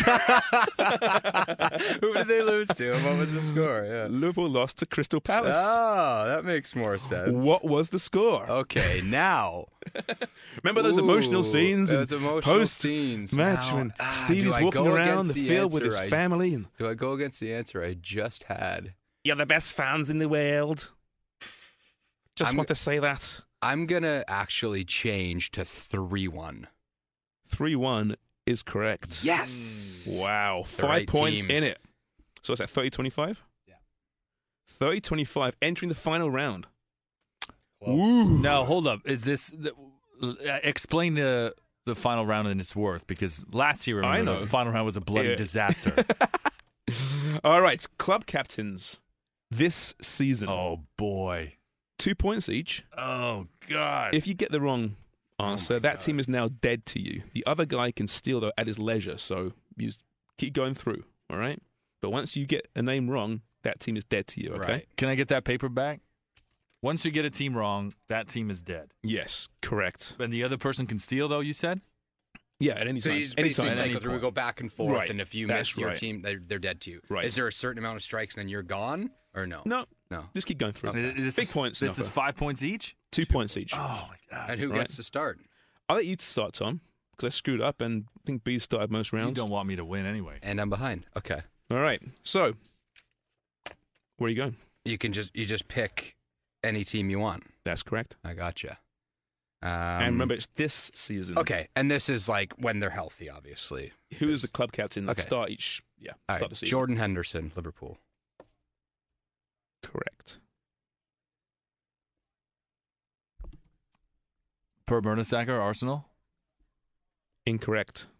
[SPEAKER 3] Who did they lose to? What was the score? Yeah.
[SPEAKER 1] Liverpool lost to Crystal Palace.
[SPEAKER 3] Oh, that makes more sense.
[SPEAKER 1] What was the score?
[SPEAKER 3] Okay, now.
[SPEAKER 1] Remember those emotional scenes?
[SPEAKER 3] Those emotional scenes.
[SPEAKER 1] Match
[SPEAKER 3] Now,
[SPEAKER 1] when
[SPEAKER 3] do
[SPEAKER 1] Stevie's
[SPEAKER 3] I
[SPEAKER 1] walking
[SPEAKER 3] go
[SPEAKER 1] around the
[SPEAKER 3] against
[SPEAKER 1] field with his
[SPEAKER 3] answer
[SPEAKER 1] family. And
[SPEAKER 3] Do I go against the answer I just had?
[SPEAKER 1] you're the best fans in the world. Just
[SPEAKER 3] I'm-
[SPEAKER 1] want to say that.
[SPEAKER 3] I'm going to actually change to 3-1.
[SPEAKER 1] 3-1 is correct.
[SPEAKER 3] Yes!
[SPEAKER 1] Wow.
[SPEAKER 3] The
[SPEAKER 1] 5
[SPEAKER 3] right
[SPEAKER 1] points
[SPEAKER 3] teams.
[SPEAKER 1] in it. So is that 30-25?
[SPEAKER 3] Yeah.
[SPEAKER 1] 30-25, entering the final round.
[SPEAKER 3] Close.
[SPEAKER 2] Now, hold up. Is this explain the final round and its worth? Because last year, remember,
[SPEAKER 1] I know.
[SPEAKER 2] the final round was a bloody
[SPEAKER 1] Yeah.
[SPEAKER 2] disaster.
[SPEAKER 1] All right, club captains this season.
[SPEAKER 2] Oh boy.
[SPEAKER 1] 2 points each.
[SPEAKER 2] Oh god.
[SPEAKER 1] If you get the wrong answer,
[SPEAKER 3] my
[SPEAKER 1] that
[SPEAKER 3] God.
[SPEAKER 1] team is now dead to you. The other guy can steal though at his leisure, so you just keep going through, all right? But once you get a name wrong, that team is dead to you, okay?
[SPEAKER 3] Right.
[SPEAKER 2] Can I get that paper back? Once you get a team wrong, that team is dead.
[SPEAKER 1] Yes, correct.
[SPEAKER 2] And the other person can steal, though, you said?
[SPEAKER 1] Yeah, at any
[SPEAKER 3] So
[SPEAKER 1] time.
[SPEAKER 3] you just
[SPEAKER 1] Anytime.
[SPEAKER 3] basically
[SPEAKER 2] At any
[SPEAKER 3] cycle through, we
[SPEAKER 2] point.
[SPEAKER 3] go back and forth,
[SPEAKER 1] Right.
[SPEAKER 3] and if you
[SPEAKER 1] That's
[SPEAKER 3] miss your
[SPEAKER 1] right.
[SPEAKER 3] team, they're dead to you.
[SPEAKER 1] Right.
[SPEAKER 3] Is there a certain amount of strikes and then you're gone, or no?
[SPEAKER 1] No,
[SPEAKER 3] No.
[SPEAKER 1] just keep going through.
[SPEAKER 2] This
[SPEAKER 1] Big
[SPEAKER 2] is,
[SPEAKER 1] points.
[SPEAKER 2] This
[SPEAKER 1] no,
[SPEAKER 2] is 5 points each?
[SPEAKER 1] 2 points each.
[SPEAKER 2] Oh, my God.
[SPEAKER 3] And who
[SPEAKER 1] Right.
[SPEAKER 3] gets to start?
[SPEAKER 1] I'll let you start, Tom, because I screwed up and I think B started most
[SPEAKER 2] You
[SPEAKER 1] rounds.
[SPEAKER 2] don't want me to win anyway.
[SPEAKER 3] And I'm behind. Okay.
[SPEAKER 1] All right, so where are you going?
[SPEAKER 3] You just pick any team you want.
[SPEAKER 1] That's correct.
[SPEAKER 3] I gotcha.
[SPEAKER 1] And remember, it's this season.
[SPEAKER 3] Okay, and this is like when they're healthy, obviously.
[SPEAKER 1] Who is the club captain? Let's
[SPEAKER 3] Okay.
[SPEAKER 1] start each. Yeah,
[SPEAKER 3] All
[SPEAKER 1] start
[SPEAKER 3] right,
[SPEAKER 1] the season.
[SPEAKER 3] Jordan Henderson, Liverpool.
[SPEAKER 1] Correct.
[SPEAKER 2] Per Mertesacker, Arsenal?
[SPEAKER 1] Incorrect.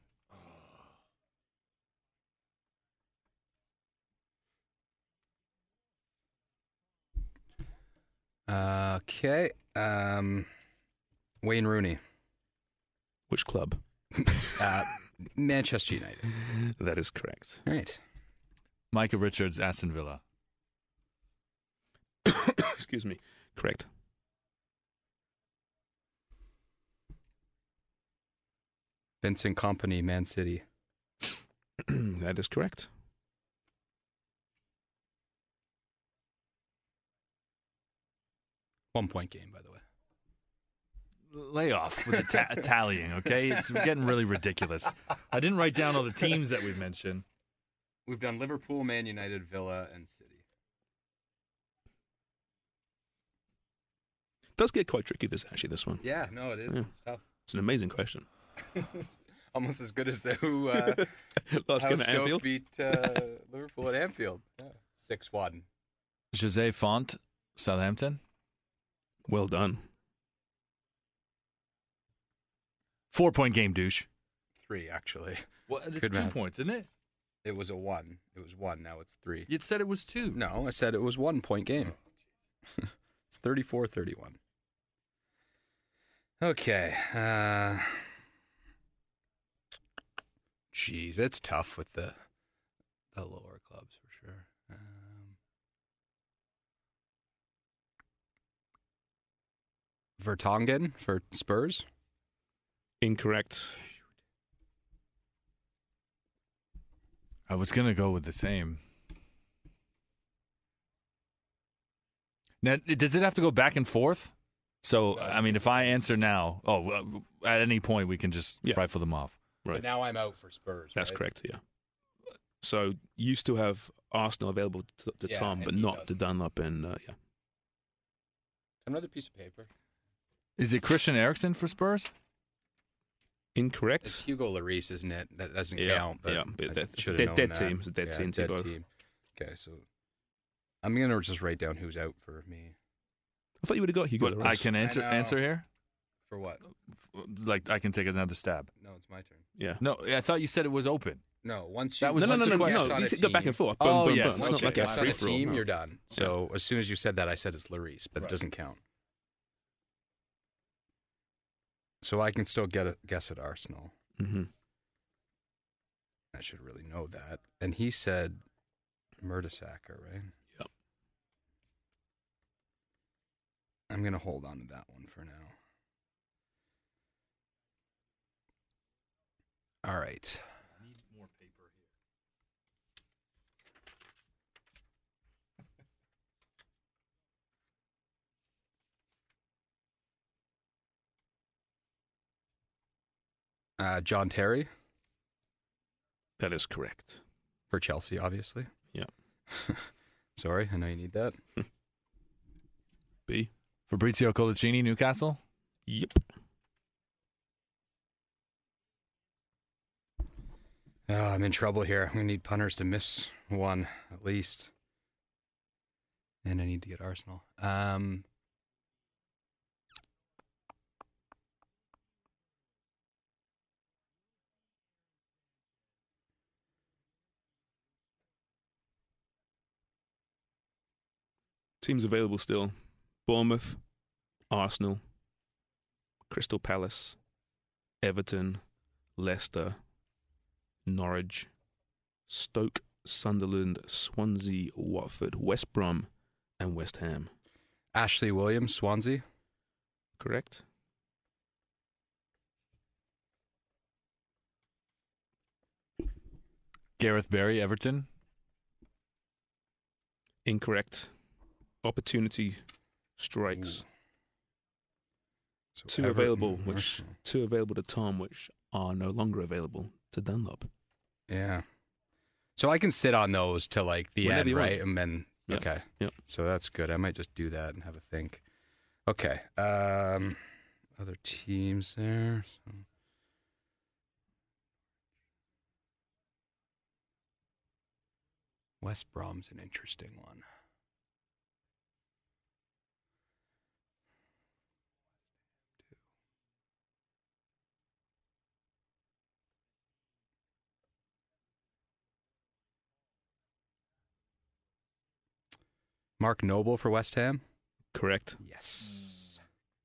[SPEAKER 3] Okay. Wayne Rooney,
[SPEAKER 1] Which club?
[SPEAKER 3] Manchester United.
[SPEAKER 1] That is correct.
[SPEAKER 3] All right.
[SPEAKER 2] Micah Richards, Aston Villa.
[SPEAKER 1] Excuse me. Correct.
[SPEAKER 3] Vincent Kompany, Man City.
[SPEAKER 1] That is correct.
[SPEAKER 3] One-point game, by the way.
[SPEAKER 2] Lay off with the tallying, okay? It's getting really ridiculous. I didn't write down all the teams that we mentioned.
[SPEAKER 3] We've done Liverpool, Man United, Villa, and City.
[SPEAKER 1] Does get quite tricky, this one.
[SPEAKER 3] Yeah, no, it is.
[SPEAKER 1] Yeah.
[SPEAKER 3] It's tough.
[SPEAKER 1] It's an amazing question.
[SPEAKER 3] Almost as good as the who
[SPEAKER 1] Last
[SPEAKER 3] how
[SPEAKER 1] game at
[SPEAKER 3] Stoke
[SPEAKER 1] Anfield.
[SPEAKER 3] beat Liverpool at Anfield. 6-1.
[SPEAKER 2] Jose Font, Southampton.
[SPEAKER 1] Well done.
[SPEAKER 2] 4-point game, douche.
[SPEAKER 3] 3, actually.
[SPEAKER 2] Well, it's
[SPEAKER 3] Good
[SPEAKER 2] 2
[SPEAKER 3] math.
[SPEAKER 2] points, isn't it?
[SPEAKER 3] It was a 1. It was 1. Now it's 3.
[SPEAKER 2] You'd said it was 2.
[SPEAKER 3] No, I said it was 1-point game. It's 34-31. Okay. Jeez, it's tough with the lower clubs for sure. Vertonghen for Spurs.
[SPEAKER 1] Incorrect.
[SPEAKER 2] I was going to go with the same. Now, does it have to go back and forth? So, I mean, if I answer now, at any point we can just
[SPEAKER 1] Yeah.
[SPEAKER 2] rifle them off.
[SPEAKER 1] Right.
[SPEAKER 3] But now I'm out for Spurs.
[SPEAKER 1] That's
[SPEAKER 3] right?
[SPEAKER 1] correct, yeah. So you still have Arsenal available to
[SPEAKER 3] Yeah,
[SPEAKER 1] Tom,
[SPEAKER 3] and
[SPEAKER 1] but
[SPEAKER 3] he
[SPEAKER 1] not to
[SPEAKER 3] doesn't.
[SPEAKER 1] Dunlop and, yeah.
[SPEAKER 3] Another piece of paper.
[SPEAKER 2] Is it Christian Eriksen for Spurs?
[SPEAKER 1] Incorrect.
[SPEAKER 3] It's Hugo Lloris, isn't it? That doesn't
[SPEAKER 1] Yeah,
[SPEAKER 3] count. But
[SPEAKER 1] yeah, but
[SPEAKER 3] I
[SPEAKER 1] that-
[SPEAKER 3] should have
[SPEAKER 1] dead-
[SPEAKER 3] known
[SPEAKER 1] dead
[SPEAKER 3] that.
[SPEAKER 1] team. It's a dead team to
[SPEAKER 3] dead
[SPEAKER 1] both.
[SPEAKER 3] team. Okay, so I'm gonna just write down who's out for me.
[SPEAKER 1] I thought you would have got Hugo
[SPEAKER 2] But
[SPEAKER 1] Lloris.
[SPEAKER 2] I can
[SPEAKER 3] I know.
[SPEAKER 2] answer here?
[SPEAKER 3] For what?
[SPEAKER 2] Like, I can take another stab.
[SPEAKER 3] No, it's my turn.
[SPEAKER 1] Yeah.
[SPEAKER 2] No, I thought you said it was open.
[SPEAKER 3] No, once you
[SPEAKER 2] That was
[SPEAKER 1] No, no,
[SPEAKER 2] just
[SPEAKER 1] no,
[SPEAKER 2] a
[SPEAKER 1] no,
[SPEAKER 2] question.
[SPEAKER 1] no.
[SPEAKER 3] on
[SPEAKER 1] You
[SPEAKER 3] a
[SPEAKER 1] take go back
[SPEAKER 3] team-
[SPEAKER 1] and forth.
[SPEAKER 2] Oh,
[SPEAKER 1] Boom, boom,
[SPEAKER 2] yes,
[SPEAKER 1] boom. It's
[SPEAKER 3] Once
[SPEAKER 1] not
[SPEAKER 3] you
[SPEAKER 1] like a
[SPEAKER 3] guess on
[SPEAKER 1] free
[SPEAKER 3] a
[SPEAKER 1] for all.
[SPEAKER 3] team,
[SPEAKER 1] No.
[SPEAKER 3] you're done. So as soon as you said that, I said it's Lloris, but it doesn't count. So I can still guess at Arsenal.
[SPEAKER 1] Mm-hmm.
[SPEAKER 3] I should really know that. And he said Mertesacker, right?
[SPEAKER 1] Yep.
[SPEAKER 3] I'm going to hold on to that one for now. All right.
[SPEAKER 2] I need more paper
[SPEAKER 3] here. John Terry
[SPEAKER 1] That is correct.
[SPEAKER 3] for Chelsea, obviously.
[SPEAKER 1] Yeah.
[SPEAKER 3] Sorry, I know you need that.
[SPEAKER 1] B.
[SPEAKER 2] Fabrizio Colaccini, Newcastle.
[SPEAKER 1] Yep.
[SPEAKER 3] Oh, I'm in trouble here. I'm going to need punters to miss one at least. And I need to get Arsenal.
[SPEAKER 1] Teams available still. Bournemouth, Arsenal, Crystal Palace, Everton, Leicester, Norwich, Stoke, Sunderland, Swansea, Watford, West Brom, and West Ham.
[SPEAKER 3] Ashley Williams, Swansea.
[SPEAKER 1] Correct?
[SPEAKER 2] Gareth Barry, Everton.
[SPEAKER 1] Incorrect. Opportunity strikes.
[SPEAKER 3] So
[SPEAKER 1] Two
[SPEAKER 3] Everton,
[SPEAKER 1] available, which
[SPEAKER 3] Arsenal.
[SPEAKER 1] two available to Tom, which are no longer available to Dunlop.
[SPEAKER 3] Yeah. So I can sit on those till like the
[SPEAKER 1] Whenever
[SPEAKER 3] end,
[SPEAKER 1] you want.
[SPEAKER 3] right? And then,
[SPEAKER 1] Yeah.
[SPEAKER 3] okay.
[SPEAKER 1] Yeah.
[SPEAKER 3] So that's good. I might just do that and have a think. Okay. Other teams there. So. West Brom's an interesting one. Mark Noble for West Ham.
[SPEAKER 1] Correct?
[SPEAKER 3] Yes.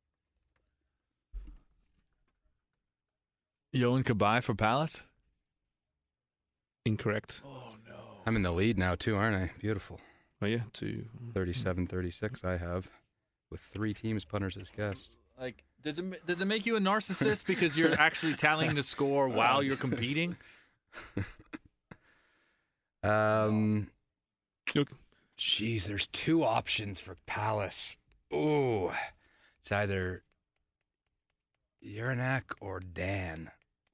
[SPEAKER 2] Yohan Cabaye for Palace.
[SPEAKER 1] Incorrect.
[SPEAKER 2] Oh no.
[SPEAKER 3] I'm in the lead now too, aren't I? Beautiful.
[SPEAKER 1] Oh, yeah, two.
[SPEAKER 3] 37-36 I have with 3 teams punters as guests.
[SPEAKER 2] Like, does it make you a narcissist because you're actually tallying the score while you're competing?
[SPEAKER 1] Look,
[SPEAKER 3] Jeez, there's 2 options for Palace. Ooh, it's either Jurnak or Dan.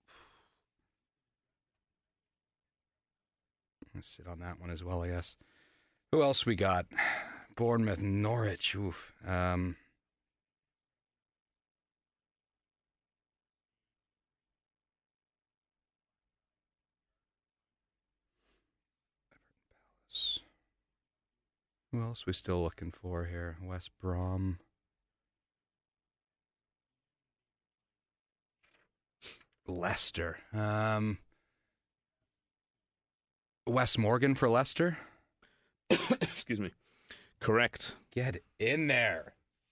[SPEAKER 3] Let's sit on that one as well, I guess. Who else we got? Bournemouth, Norwich. Oof. Who else we still looking for here? West Brom. Leicester. Wes Morgan for Leicester.
[SPEAKER 1] excuse me. Correct.
[SPEAKER 3] Get in there.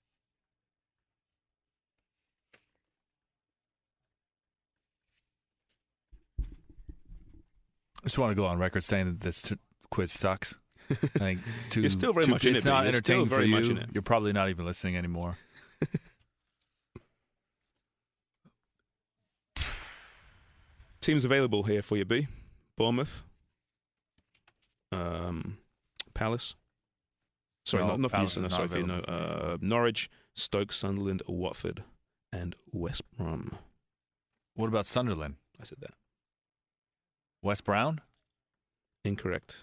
[SPEAKER 2] I just want to go on record saying that this quiz sucks. I think
[SPEAKER 1] You're still very much in it,
[SPEAKER 2] it's
[SPEAKER 1] but
[SPEAKER 2] not
[SPEAKER 1] you're still
[SPEAKER 2] entertaining for
[SPEAKER 1] very much
[SPEAKER 2] you.
[SPEAKER 1] in it.
[SPEAKER 2] You're probably not even listening anymore.
[SPEAKER 1] Teams available here for you, B. Bournemouth. Palace. Sorry,
[SPEAKER 2] No,
[SPEAKER 1] not for you,
[SPEAKER 2] Palace
[SPEAKER 1] so
[SPEAKER 2] is
[SPEAKER 1] no,
[SPEAKER 2] not
[SPEAKER 1] sorry for you,
[SPEAKER 2] available
[SPEAKER 1] no. Norwich, Stoke, Sunderland, Watford, and West Brom.
[SPEAKER 2] What about Sunderland?
[SPEAKER 1] I said that.
[SPEAKER 2] Wes Brown?
[SPEAKER 1] Incorrect.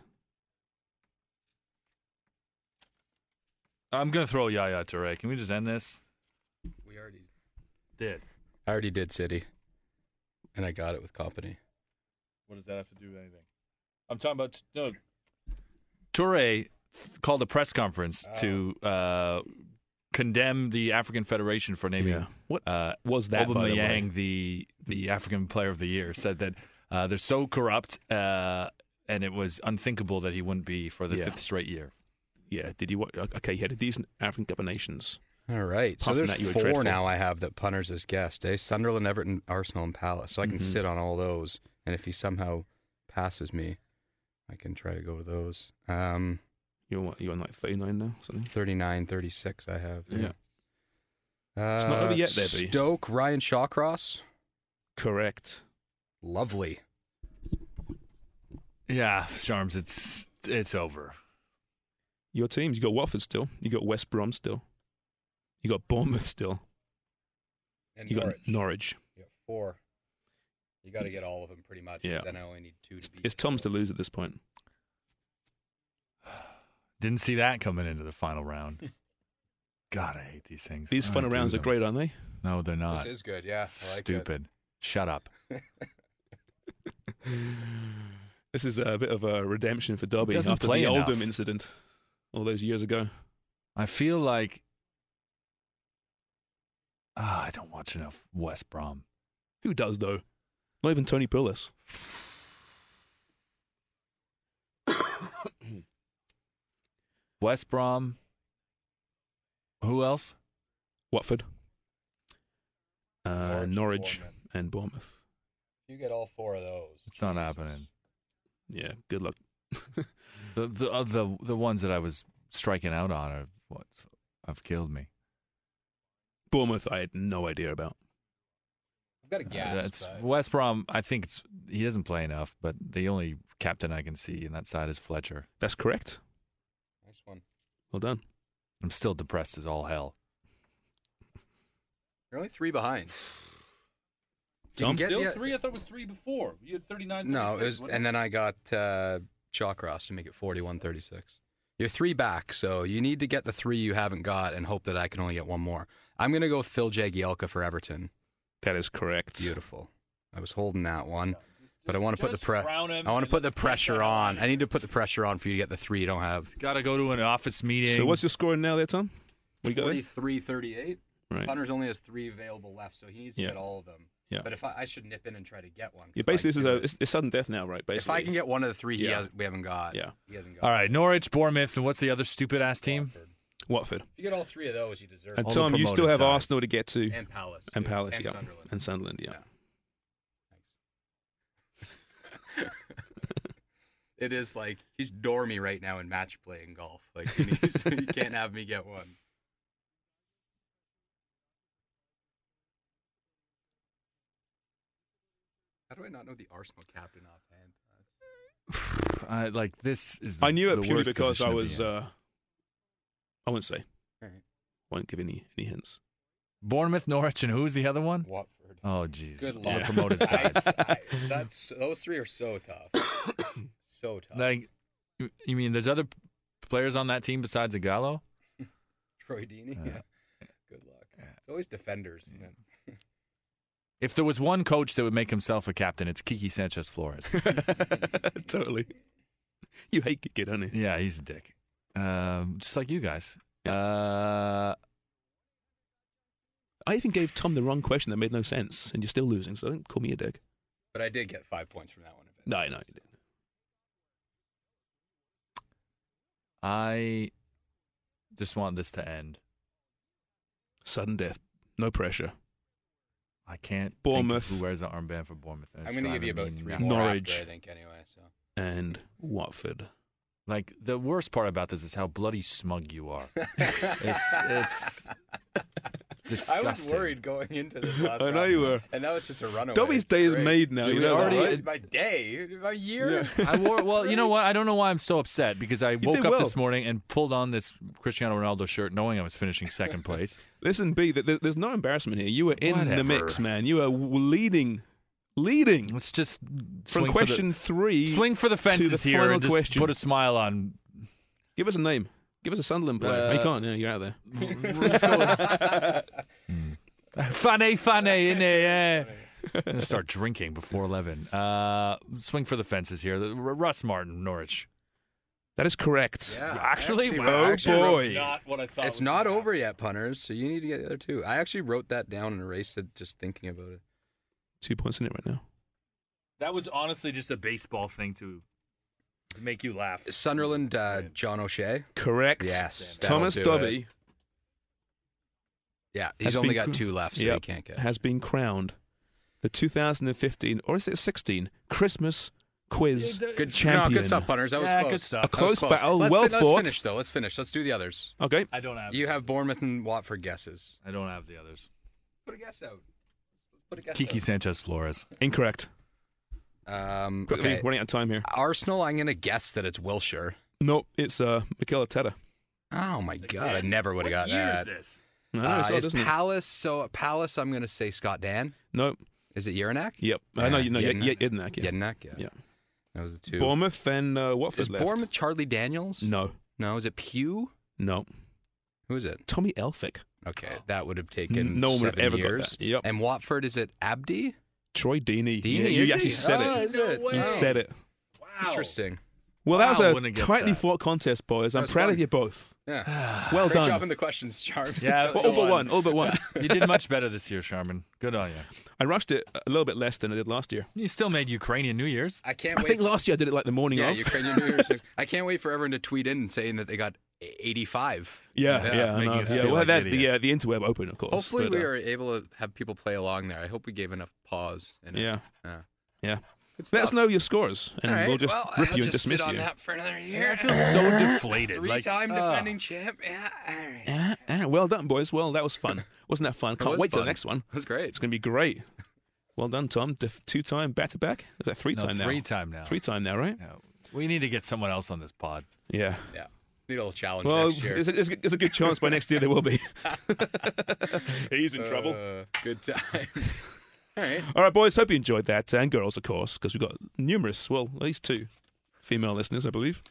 [SPEAKER 2] I'm going to throw Yaya Toure. Can we just end this?
[SPEAKER 3] We already
[SPEAKER 2] Did.
[SPEAKER 3] I already did City. And I got it with Company.
[SPEAKER 2] What does that have to do with anything? I'm talking about Toure called a press conference to condemn the African Federation for naming
[SPEAKER 1] Yeah. What was that, by the way?
[SPEAKER 2] Aubameyang the African Player of the Year. Said that they're so corrupt and it was unthinkable that he wouldn't be for the 5th straight year.
[SPEAKER 1] Yeah, did you? Okay, he had a decent African Cup of Nations.
[SPEAKER 3] All right. So
[SPEAKER 1] Apart from
[SPEAKER 3] there's
[SPEAKER 1] that, you were
[SPEAKER 3] 4
[SPEAKER 1] dreadful.
[SPEAKER 3] now I have that punters as guest. Sunderland, Everton, Arsenal, and Palace. So I can sit on all those. And if he somehow passes me, I can try to go to those.
[SPEAKER 1] You're on like 39 now, something.
[SPEAKER 3] 39-36 I have.
[SPEAKER 1] Yeah. It's not over yet, Debbie.
[SPEAKER 3] Stoke, Ryan Shawcross.
[SPEAKER 1] Correct.
[SPEAKER 3] Lovely.
[SPEAKER 2] Yeah, Sharms, it's over.
[SPEAKER 1] Your teams, you got Watford still. You got West Brom still. You got Bournemouth still.
[SPEAKER 3] And
[SPEAKER 1] You got Norwich.
[SPEAKER 3] You got 4. You got to get all of them pretty much.
[SPEAKER 1] Yeah.
[SPEAKER 3] Then I only need 2 to beat.
[SPEAKER 1] It's Tom's to lose at this point.
[SPEAKER 2] Didn't see that coming into the final round. God, I hate these things.
[SPEAKER 1] These
[SPEAKER 2] Why
[SPEAKER 1] fun
[SPEAKER 2] do I do
[SPEAKER 1] rounds are
[SPEAKER 2] them?
[SPEAKER 1] great, aren't they?
[SPEAKER 2] No, they're not.
[SPEAKER 3] This is good, yeah. I like it.
[SPEAKER 2] Stupid. Shut up.
[SPEAKER 1] This is a bit of a redemption for Dobby
[SPEAKER 2] Doesn't
[SPEAKER 1] after
[SPEAKER 2] play
[SPEAKER 1] the
[SPEAKER 2] enough.
[SPEAKER 1] Oldham incident all those years ago.
[SPEAKER 2] I feel like I don't watch enough West Brom.
[SPEAKER 1] Who does, though? Not even Tony Pulis.
[SPEAKER 2] West Brom. Who else?
[SPEAKER 1] Watford.
[SPEAKER 3] Norwich,
[SPEAKER 1] Norwich
[SPEAKER 3] Bournemouth.
[SPEAKER 1] and Bournemouth.
[SPEAKER 3] You get all 4 of those.
[SPEAKER 2] It's not
[SPEAKER 3] Jesus.
[SPEAKER 2] happening.
[SPEAKER 1] Yeah, good luck.
[SPEAKER 2] The ones that I was striking out on have killed me.
[SPEAKER 1] Bournemouth, I had no idea about.
[SPEAKER 3] I've got a guess.
[SPEAKER 2] It's
[SPEAKER 3] but
[SPEAKER 2] West Brom. I think he doesn't play enough, but the only captain I can see in that side is Fletcher.
[SPEAKER 1] That's correct.
[SPEAKER 3] nice one.
[SPEAKER 1] Well done.
[SPEAKER 2] I'm still depressed as all hell.
[SPEAKER 3] You're only 3 behind. You
[SPEAKER 1] Tom?
[SPEAKER 3] can get
[SPEAKER 2] Still
[SPEAKER 3] the-
[SPEAKER 2] 3? I thought it was 3 before. You had 39.
[SPEAKER 3] No, it was, and then I got Shawcross to make it 41-36. You're 3 back, so you need to get the 3 you haven't got and hope that I can only get 1 more. I'm going to go Phil Jagielka for Everton.
[SPEAKER 1] That is correct.
[SPEAKER 3] Beautiful. I was holding that one, but I want to put the
[SPEAKER 2] I
[SPEAKER 3] I want to put the pressure on. I need to put the pressure on for you to get the 3 you don't have.
[SPEAKER 2] Got to go to an office meeting.
[SPEAKER 1] So what's your score now there, Tom? What you got there?
[SPEAKER 3] 43-38.
[SPEAKER 1] Right.
[SPEAKER 3] Connors only has 3 available left, so he needs to
[SPEAKER 1] Yeah.
[SPEAKER 3] get all of them.
[SPEAKER 1] Yeah.
[SPEAKER 3] But if I should nip in and try to get one. 'cause
[SPEAKER 1] Yeah,
[SPEAKER 3] if
[SPEAKER 1] basically,
[SPEAKER 3] I
[SPEAKER 1] this is
[SPEAKER 3] can-
[SPEAKER 1] it's sudden death now, right?
[SPEAKER 3] If
[SPEAKER 1] Basically.
[SPEAKER 3] I can get one of the 3
[SPEAKER 1] Yeah.
[SPEAKER 3] we haven't got,
[SPEAKER 1] Yeah.
[SPEAKER 3] he hasn't got.
[SPEAKER 2] All right, Norwich, Bournemouth, and what's the other stupid ass team?
[SPEAKER 3] Watford.
[SPEAKER 1] Watford.
[SPEAKER 3] If you get all 3 of those, you deserve
[SPEAKER 1] And
[SPEAKER 3] it.
[SPEAKER 2] All the
[SPEAKER 1] Tom, you still
[SPEAKER 2] promoted
[SPEAKER 1] have
[SPEAKER 2] sides.
[SPEAKER 1] Arsenal to get to.
[SPEAKER 3] And Palace.
[SPEAKER 1] And
[SPEAKER 3] too.
[SPEAKER 1] Palace,
[SPEAKER 3] and
[SPEAKER 1] yeah.
[SPEAKER 3] Sunderland.
[SPEAKER 1] And Sunderland, yeah.
[SPEAKER 3] It is like he's dormy right now in match play in golf. Like he can't have me get one. How do I not know the Arsenal captain offhand?
[SPEAKER 2] This is.
[SPEAKER 1] I knew it
[SPEAKER 2] the
[SPEAKER 1] purely
[SPEAKER 2] worst
[SPEAKER 1] because I
[SPEAKER 2] position to be
[SPEAKER 1] was.
[SPEAKER 2] in.
[SPEAKER 1] I won't say.
[SPEAKER 3] All right.
[SPEAKER 1] Won't give any hints.
[SPEAKER 2] Bournemouth, Norwich, and who's the other one?
[SPEAKER 3] Watford.
[SPEAKER 2] Oh, jeez.
[SPEAKER 3] Good
[SPEAKER 2] All
[SPEAKER 3] luck.
[SPEAKER 2] promoted sides.
[SPEAKER 3] That's those 3 are so tough. So tough.
[SPEAKER 2] Like, you mean there's other players on that team besides Igalo?
[SPEAKER 3] Troy Deeney. Yeah. Good luck. It's always defenders. man.
[SPEAKER 2] If there was one coach that would make himself a captain, it's Kiki Sanchez Flores.
[SPEAKER 1] Totally. You hate Kiki, don't you?
[SPEAKER 2] Yeah, he's a dick. Just like you guys.
[SPEAKER 1] I even gave Tom the wrong question that made no sense, and you're still losing, so don't call me a dick.
[SPEAKER 3] But I did get 5 points from that one.
[SPEAKER 1] No, you didn't.
[SPEAKER 2] I just want this to end.
[SPEAKER 1] Sudden death. No pressure.
[SPEAKER 2] I can't
[SPEAKER 1] Bournemouth.
[SPEAKER 2] think of who wears the armband for Bournemouth. and
[SPEAKER 3] I'm
[SPEAKER 2] it's
[SPEAKER 3] going to give you
[SPEAKER 2] driving
[SPEAKER 3] about
[SPEAKER 2] me
[SPEAKER 3] 3
[SPEAKER 2] nuts.
[SPEAKER 3] more
[SPEAKER 1] Norwich.
[SPEAKER 3] after, I think, anyway. So
[SPEAKER 1] And Watford.
[SPEAKER 2] Like, the worst part about this is how bloody smug you are. It's disgusting.
[SPEAKER 3] I was worried going into this last
[SPEAKER 1] I know
[SPEAKER 3] round,
[SPEAKER 1] you were.
[SPEAKER 3] and that was just a runaway.
[SPEAKER 1] Dobby's
[SPEAKER 3] It's
[SPEAKER 1] day is
[SPEAKER 3] great.
[SPEAKER 1] made now.
[SPEAKER 2] Dude,
[SPEAKER 1] You
[SPEAKER 2] we
[SPEAKER 1] know that,
[SPEAKER 2] already-
[SPEAKER 1] right?
[SPEAKER 3] My day, a year.
[SPEAKER 2] I wore, well, you know what? I don't know why I'm so upset because I woke
[SPEAKER 1] did
[SPEAKER 2] up
[SPEAKER 1] well.
[SPEAKER 2] this morning and pulled on this Cristiano Ronaldo shirt knowing I was finishing second place.
[SPEAKER 1] Listen, B, there's no embarrassment here. You were in the
[SPEAKER 2] Whatever.
[SPEAKER 1] mix, man. You are leading.
[SPEAKER 2] Let's just
[SPEAKER 1] From
[SPEAKER 2] swing
[SPEAKER 1] question 3.
[SPEAKER 2] swing for the fences
[SPEAKER 1] the
[SPEAKER 2] here
[SPEAKER 1] final
[SPEAKER 2] and just
[SPEAKER 1] question.
[SPEAKER 2] put a smile on.
[SPEAKER 1] Give us a name. Give us a Sunderland player. You can't. Yeah, you're out there.
[SPEAKER 2] Let's go with Fanny in there. Yeah. I'm gonna start drinking before 11. Swing for the fences here. Russ Martin, Norwich.
[SPEAKER 1] That is correct.
[SPEAKER 3] Yeah,
[SPEAKER 2] Actually,
[SPEAKER 3] I
[SPEAKER 2] wow.
[SPEAKER 3] actually
[SPEAKER 1] Oh,
[SPEAKER 3] wrote-
[SPEAKER 1] boy.
[SPEAKER 2] Not what I thought.
[SPEAKER 3] It's not over yet, punters. So you need to get the other 2. I actually wrote that down and erased it just thinking about it.
[SPEAKER 1] 2 points in it right now.
[SPEAKER 2] That was honestly just a baseball thing to make you laugh.
[SPEAKER 3] Sunderland, John O'Shea.
[SPEAKER 1] Correct.
[SPEAKER 3] Yes,
[SPEAKER 1] Thomas
[SPEAKER 3] that'll do
[SPEAKER 1] Dobby
[SPEAKER 3] Yeah,
[SPEAKER 1] Has
[SPEAKER 3] he's only
[SPEAKER 1] been
[SPEAKER 3] got 2 left, so
[SPEAKER 1] Yep.
[SPEAKER 3] he can't get.
[SPEAKER 1] has been crowned the 2015, or is it 16, Christmas quiz
[SPEAKER 3] Good
[SPEAKER 1] champion.
[SPEAKER 3] good stuff, punters. That was close.
[SPEAKER 2] Good stuff.
[SPEAKER 1] A close
[SPEAKER 3] That was
[SPEAKER 1] battle,
[SPEAKER 3] Let's
[SPEAKER 1] well
[SPEAKER 3] let's
[SPEAKER 1] fought.
[SPEAKER 3] finish, though. Let's finish. Let's do the others.
[SPEAKER 1] Okay.
[SPEAKER 2] I don't have.
[SPEAKER 3] You have Bournemouth and Watford guesses.
[SPEAKER 2] I don't have the others.
[SPEAKER 3] Put a guess out. Put a guess
[SPEAKER 2] Kiki Sanchez Flores.
[SPEAKER 1] Incorrect.
[SPEAKER 3] out.
[SPEAKER 1] Quickly,
[SPEAKER 3] Okay.
[SPEAKER 1] running out of time here.
[SPEAKER 3] Arsenal, I'm going to guess that it's Wilshire.
[SPEAKER 1] Nope, it's Mikel Arteta.
[SPEAKER 3] Oh, my God. I never would have got that.
[SPEAKER 2] this?
[SPEAKER 1] No, it's odd,
[SPEAKER 3] Is
[SPEAKER 1] isn't it?
[SPEAKER 3] Palace, so Palace, I'm going to say Scott Dan.
[SPEAKER 1] Nope.
[SPEAKER 3] Is it Jeranak?
[SPEAKER 1] Yep.
[SPEAKER 3] Yeah,
[SPEAKER 1] No,
[SPEAKER 3] Jednak.
[SPEAKER 1] Jednak. Yeah.
[SPEAKER 3] Jednak, yeah.
[SPEAKER 1] Yeah.
[SPEAKER 3] That was the two.
[SPEAKER 1] Bournemouth and Watford
[SPEAKER 3] Is
[SPEAKER 1] left.
[SPEAKER 3] Bournemouth Charlie Daniels?
[SPEAKER 1] No.
[SPEAKER 3] No, is it Pugh?
[SPEAKER 1] No.
[SPEAKER 3] Who is it?
[SPEAKER 1] Tommy Elphick.
[SPEAKER 3] Okay, that would have taken
[SPEAKER 1] No one would have
[SPEAKER 3] 7
[SPEAKER 1] ever got
[SPEAKER 3] years.
[SPEAKER 1] that. Yep.
[SPEAKER 3] And Watford, is it Abdi?
[SPEAKER 1] Troy Deeney.
[SPEAKER 3] Deeney,
[SPEAKER 1] Yeah, you
[SPEAKER 3] is he?
[SPEAKER 1] actually said
[SPEAKER 3] Oh,
[SPEAKER 1] it.
[SPEAKER 3] is it?
[SPEAKER 1] You
[SPEAKER 3] Wow.
[SPEAKER 1] said it.
[SPEAKER 2] Wow.
[SPEAKER 3] Interesting.
[SPEAKER 1] Well, that
[SPEAKER 2] Wow,
[SPEAKER 1] was
[SPEAKER 2] wouldn't
[SPEAKER 1] a
[SPEAKER 2] have guessed
[SPEAKER 1] tightly
[SPEAKER 2] that.
[SPEAKER 1] fought contest, boys. I'm
[SPEAKER 3] was
[SPEAKER 1] proud
[SPEAKER 3] fun.
[SPEAKER 1] of you both.
[SPEAKER 3] Yeah.
[SPEAKER 1] Well
[SPEAKER 3] Great
[SPEAKER 1] done.
[SPEAKER 3] job in the questions, Charms.
[SPEAKER 2] Yeah,
[SPEAKER 1] Well, all but one. All but one.
[SPEAKER 2] You did much better this year, Sharman. Good on you.
[SPEAKER 1] I rushed it a little bit less than I did last year.
[SPEAKER 2] You still made Ukrainian New Year's.
[SPEAKER 3] I can't
[SPEAKER 1] I
[SPEAKER 3] wait.
[SPEAKER 1] think last year I did it like the morning
[SPEAKER 3] yeah,
[SPEAKER 1] of.
[SPEAKER 3] Ukrainian New Year's. I can't wait for everyone to tweet in saying that they got 85.
[SPEAKER 1] Yeah,
[SPEAKER 3] Yeah,
[SPEAKER 1] I
[SPEAKER 2] making
[SPEAKER 1] know.
[SPEAKER 2] us
[SPEAKER 1] Yeah,
[SPEAKER 2] feel
[SPEAKER 1] well,
[SPEAKER 2] like
[SPEAKER 1] that,
[SPEAKER 2] idiots.
[SPEAKER 1] the interweb open, of course.
[SPEAKER 3] Hopefully,
[SPEAKER 1] but,
[SPEAKER 3] we are able to have people play along there. I hope we gave enough pause. In it.
[SPEAKER 1] Yeah.
[SPEAKER 3] Yeah.
[SPEAKER 1] Let
[SPEAKER 3] Good
[SPEAKER 1] us
[SPEAKER 3] stuff.
[SPEAKER 1] know your scores, and
[SPEAKER 3] All right,
[SPEAKER 1] we'll just
[SPEAKER 3] well,
[SPEAKER 1] rip
[SPEAKER 3] I'll
[SPEAKER 1] you and
[SPEAKER 3] just
[SPEAKER 1] dismiss
[SPEAKER 3] sit on
[SPEAKER 1] you.
[SPEAKER 3] that for another year.
[SPEAKER 2] I feel so deflated.
[SPEAKER 3] Three-time
[SPEAKER 2] like,
[SPEAKER 3] defending champ. Yeah, all right.
[SPEAKER 1] Well done, boys. Well, that was fun. Wasn't that fun? Can't
[SPEAKER 3] was
[SPEAKER 1] wait till
[SPEAKER 3] fun.
[SPEAKER 1] the next one.
[SPEAKER 3] That was great.
[SPEAKER 1] It's going to be great. Well done, Tom. 2-time back-to-back? Is that 3-time now?
[SPEAKER 2] 3-time now.
[SPEAKER 1] 3-time now, right?
[SPEAKER 2] Yeah. We need to get someone else on this pod.
[SPEAKER 1] Yeah.
[SPEAKER 3] Yeah. Need a little challenge
[SPEAKER 1] Well,
[SPEAKER 3] next year.
[SPEAKER 1] there's a good chance by next year there will be. He's in trouble.
[SPEAKER 3] Good times. All right.
[SPEAKER 1] All right, boys. Hope you enjoyed that, and girls, of course, because we've got numerous, well, at least 2 female listeners, I believe.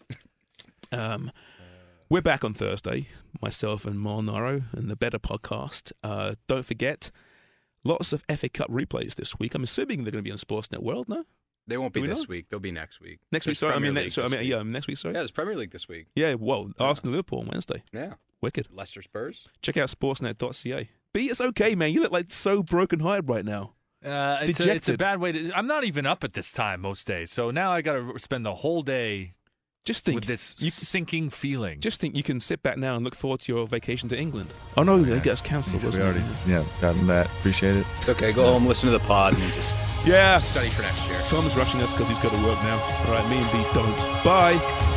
[SPEAKER 1] We're back on Thursday, myself and Molnaro and the Better Podcast. Don't forget, lots of FA Cup replays this week. I'm assuming they're going to be on Sportsnet World, no?
[SPEAKER 3] They won't be
[SPEAKER 1] Do we
[SPEAKER 3] this
[SPEAKER 1] know?
[SPEAKER 3] week. They'll be next week.
[SPEAKER 1] Next week,
[SPEAKER 3] There's
[SPEAKER 1] sorry.
[SPEAKER 3] Premier League
[SPEAKER 1] Next
[SPEAKER 3] this week.
[SPEAKER 1] week, sorry.
[SPEAKER 3] Yeah, there's Premier League this week.
[SPEAKER 1] Yeah, well, Arsenal Liverpool on Wednesday.
[SPEAKER 3] Yeah.
[SPEAKER 1] Wicked.
[SPEAKER 3] Leicester Spurs.
[SPEAKER 1] Check out sportsnet.ca. B, it's okay, man. You look like so broken-hearted right now.
[SPEAKER 2] It's a
[SPEAKER 1] Dejected.
[SPEAKER 2] bad way to. I'm not even up at this time most days, so now I got to spend the whole day
[SPEAKER 1] Just think,
[SPEAKER 2] with this sinking feeling.
[SPEAKER 1] just think you can sit back now and look forward to your vacation to England. Oh no, they got us cancelled, wasn't it?
[SPEAKER 2] gotten that. Appreciate it.
[SPEAKER 3] It's okay. Go home, listen to the pod, and just
[SPEAKER 1] Yeah.
[SPEAKER 3] study for next year.
[SPEAKER 1] Tom's rushing us because he's got to work now. All right, me and B don't. Bye.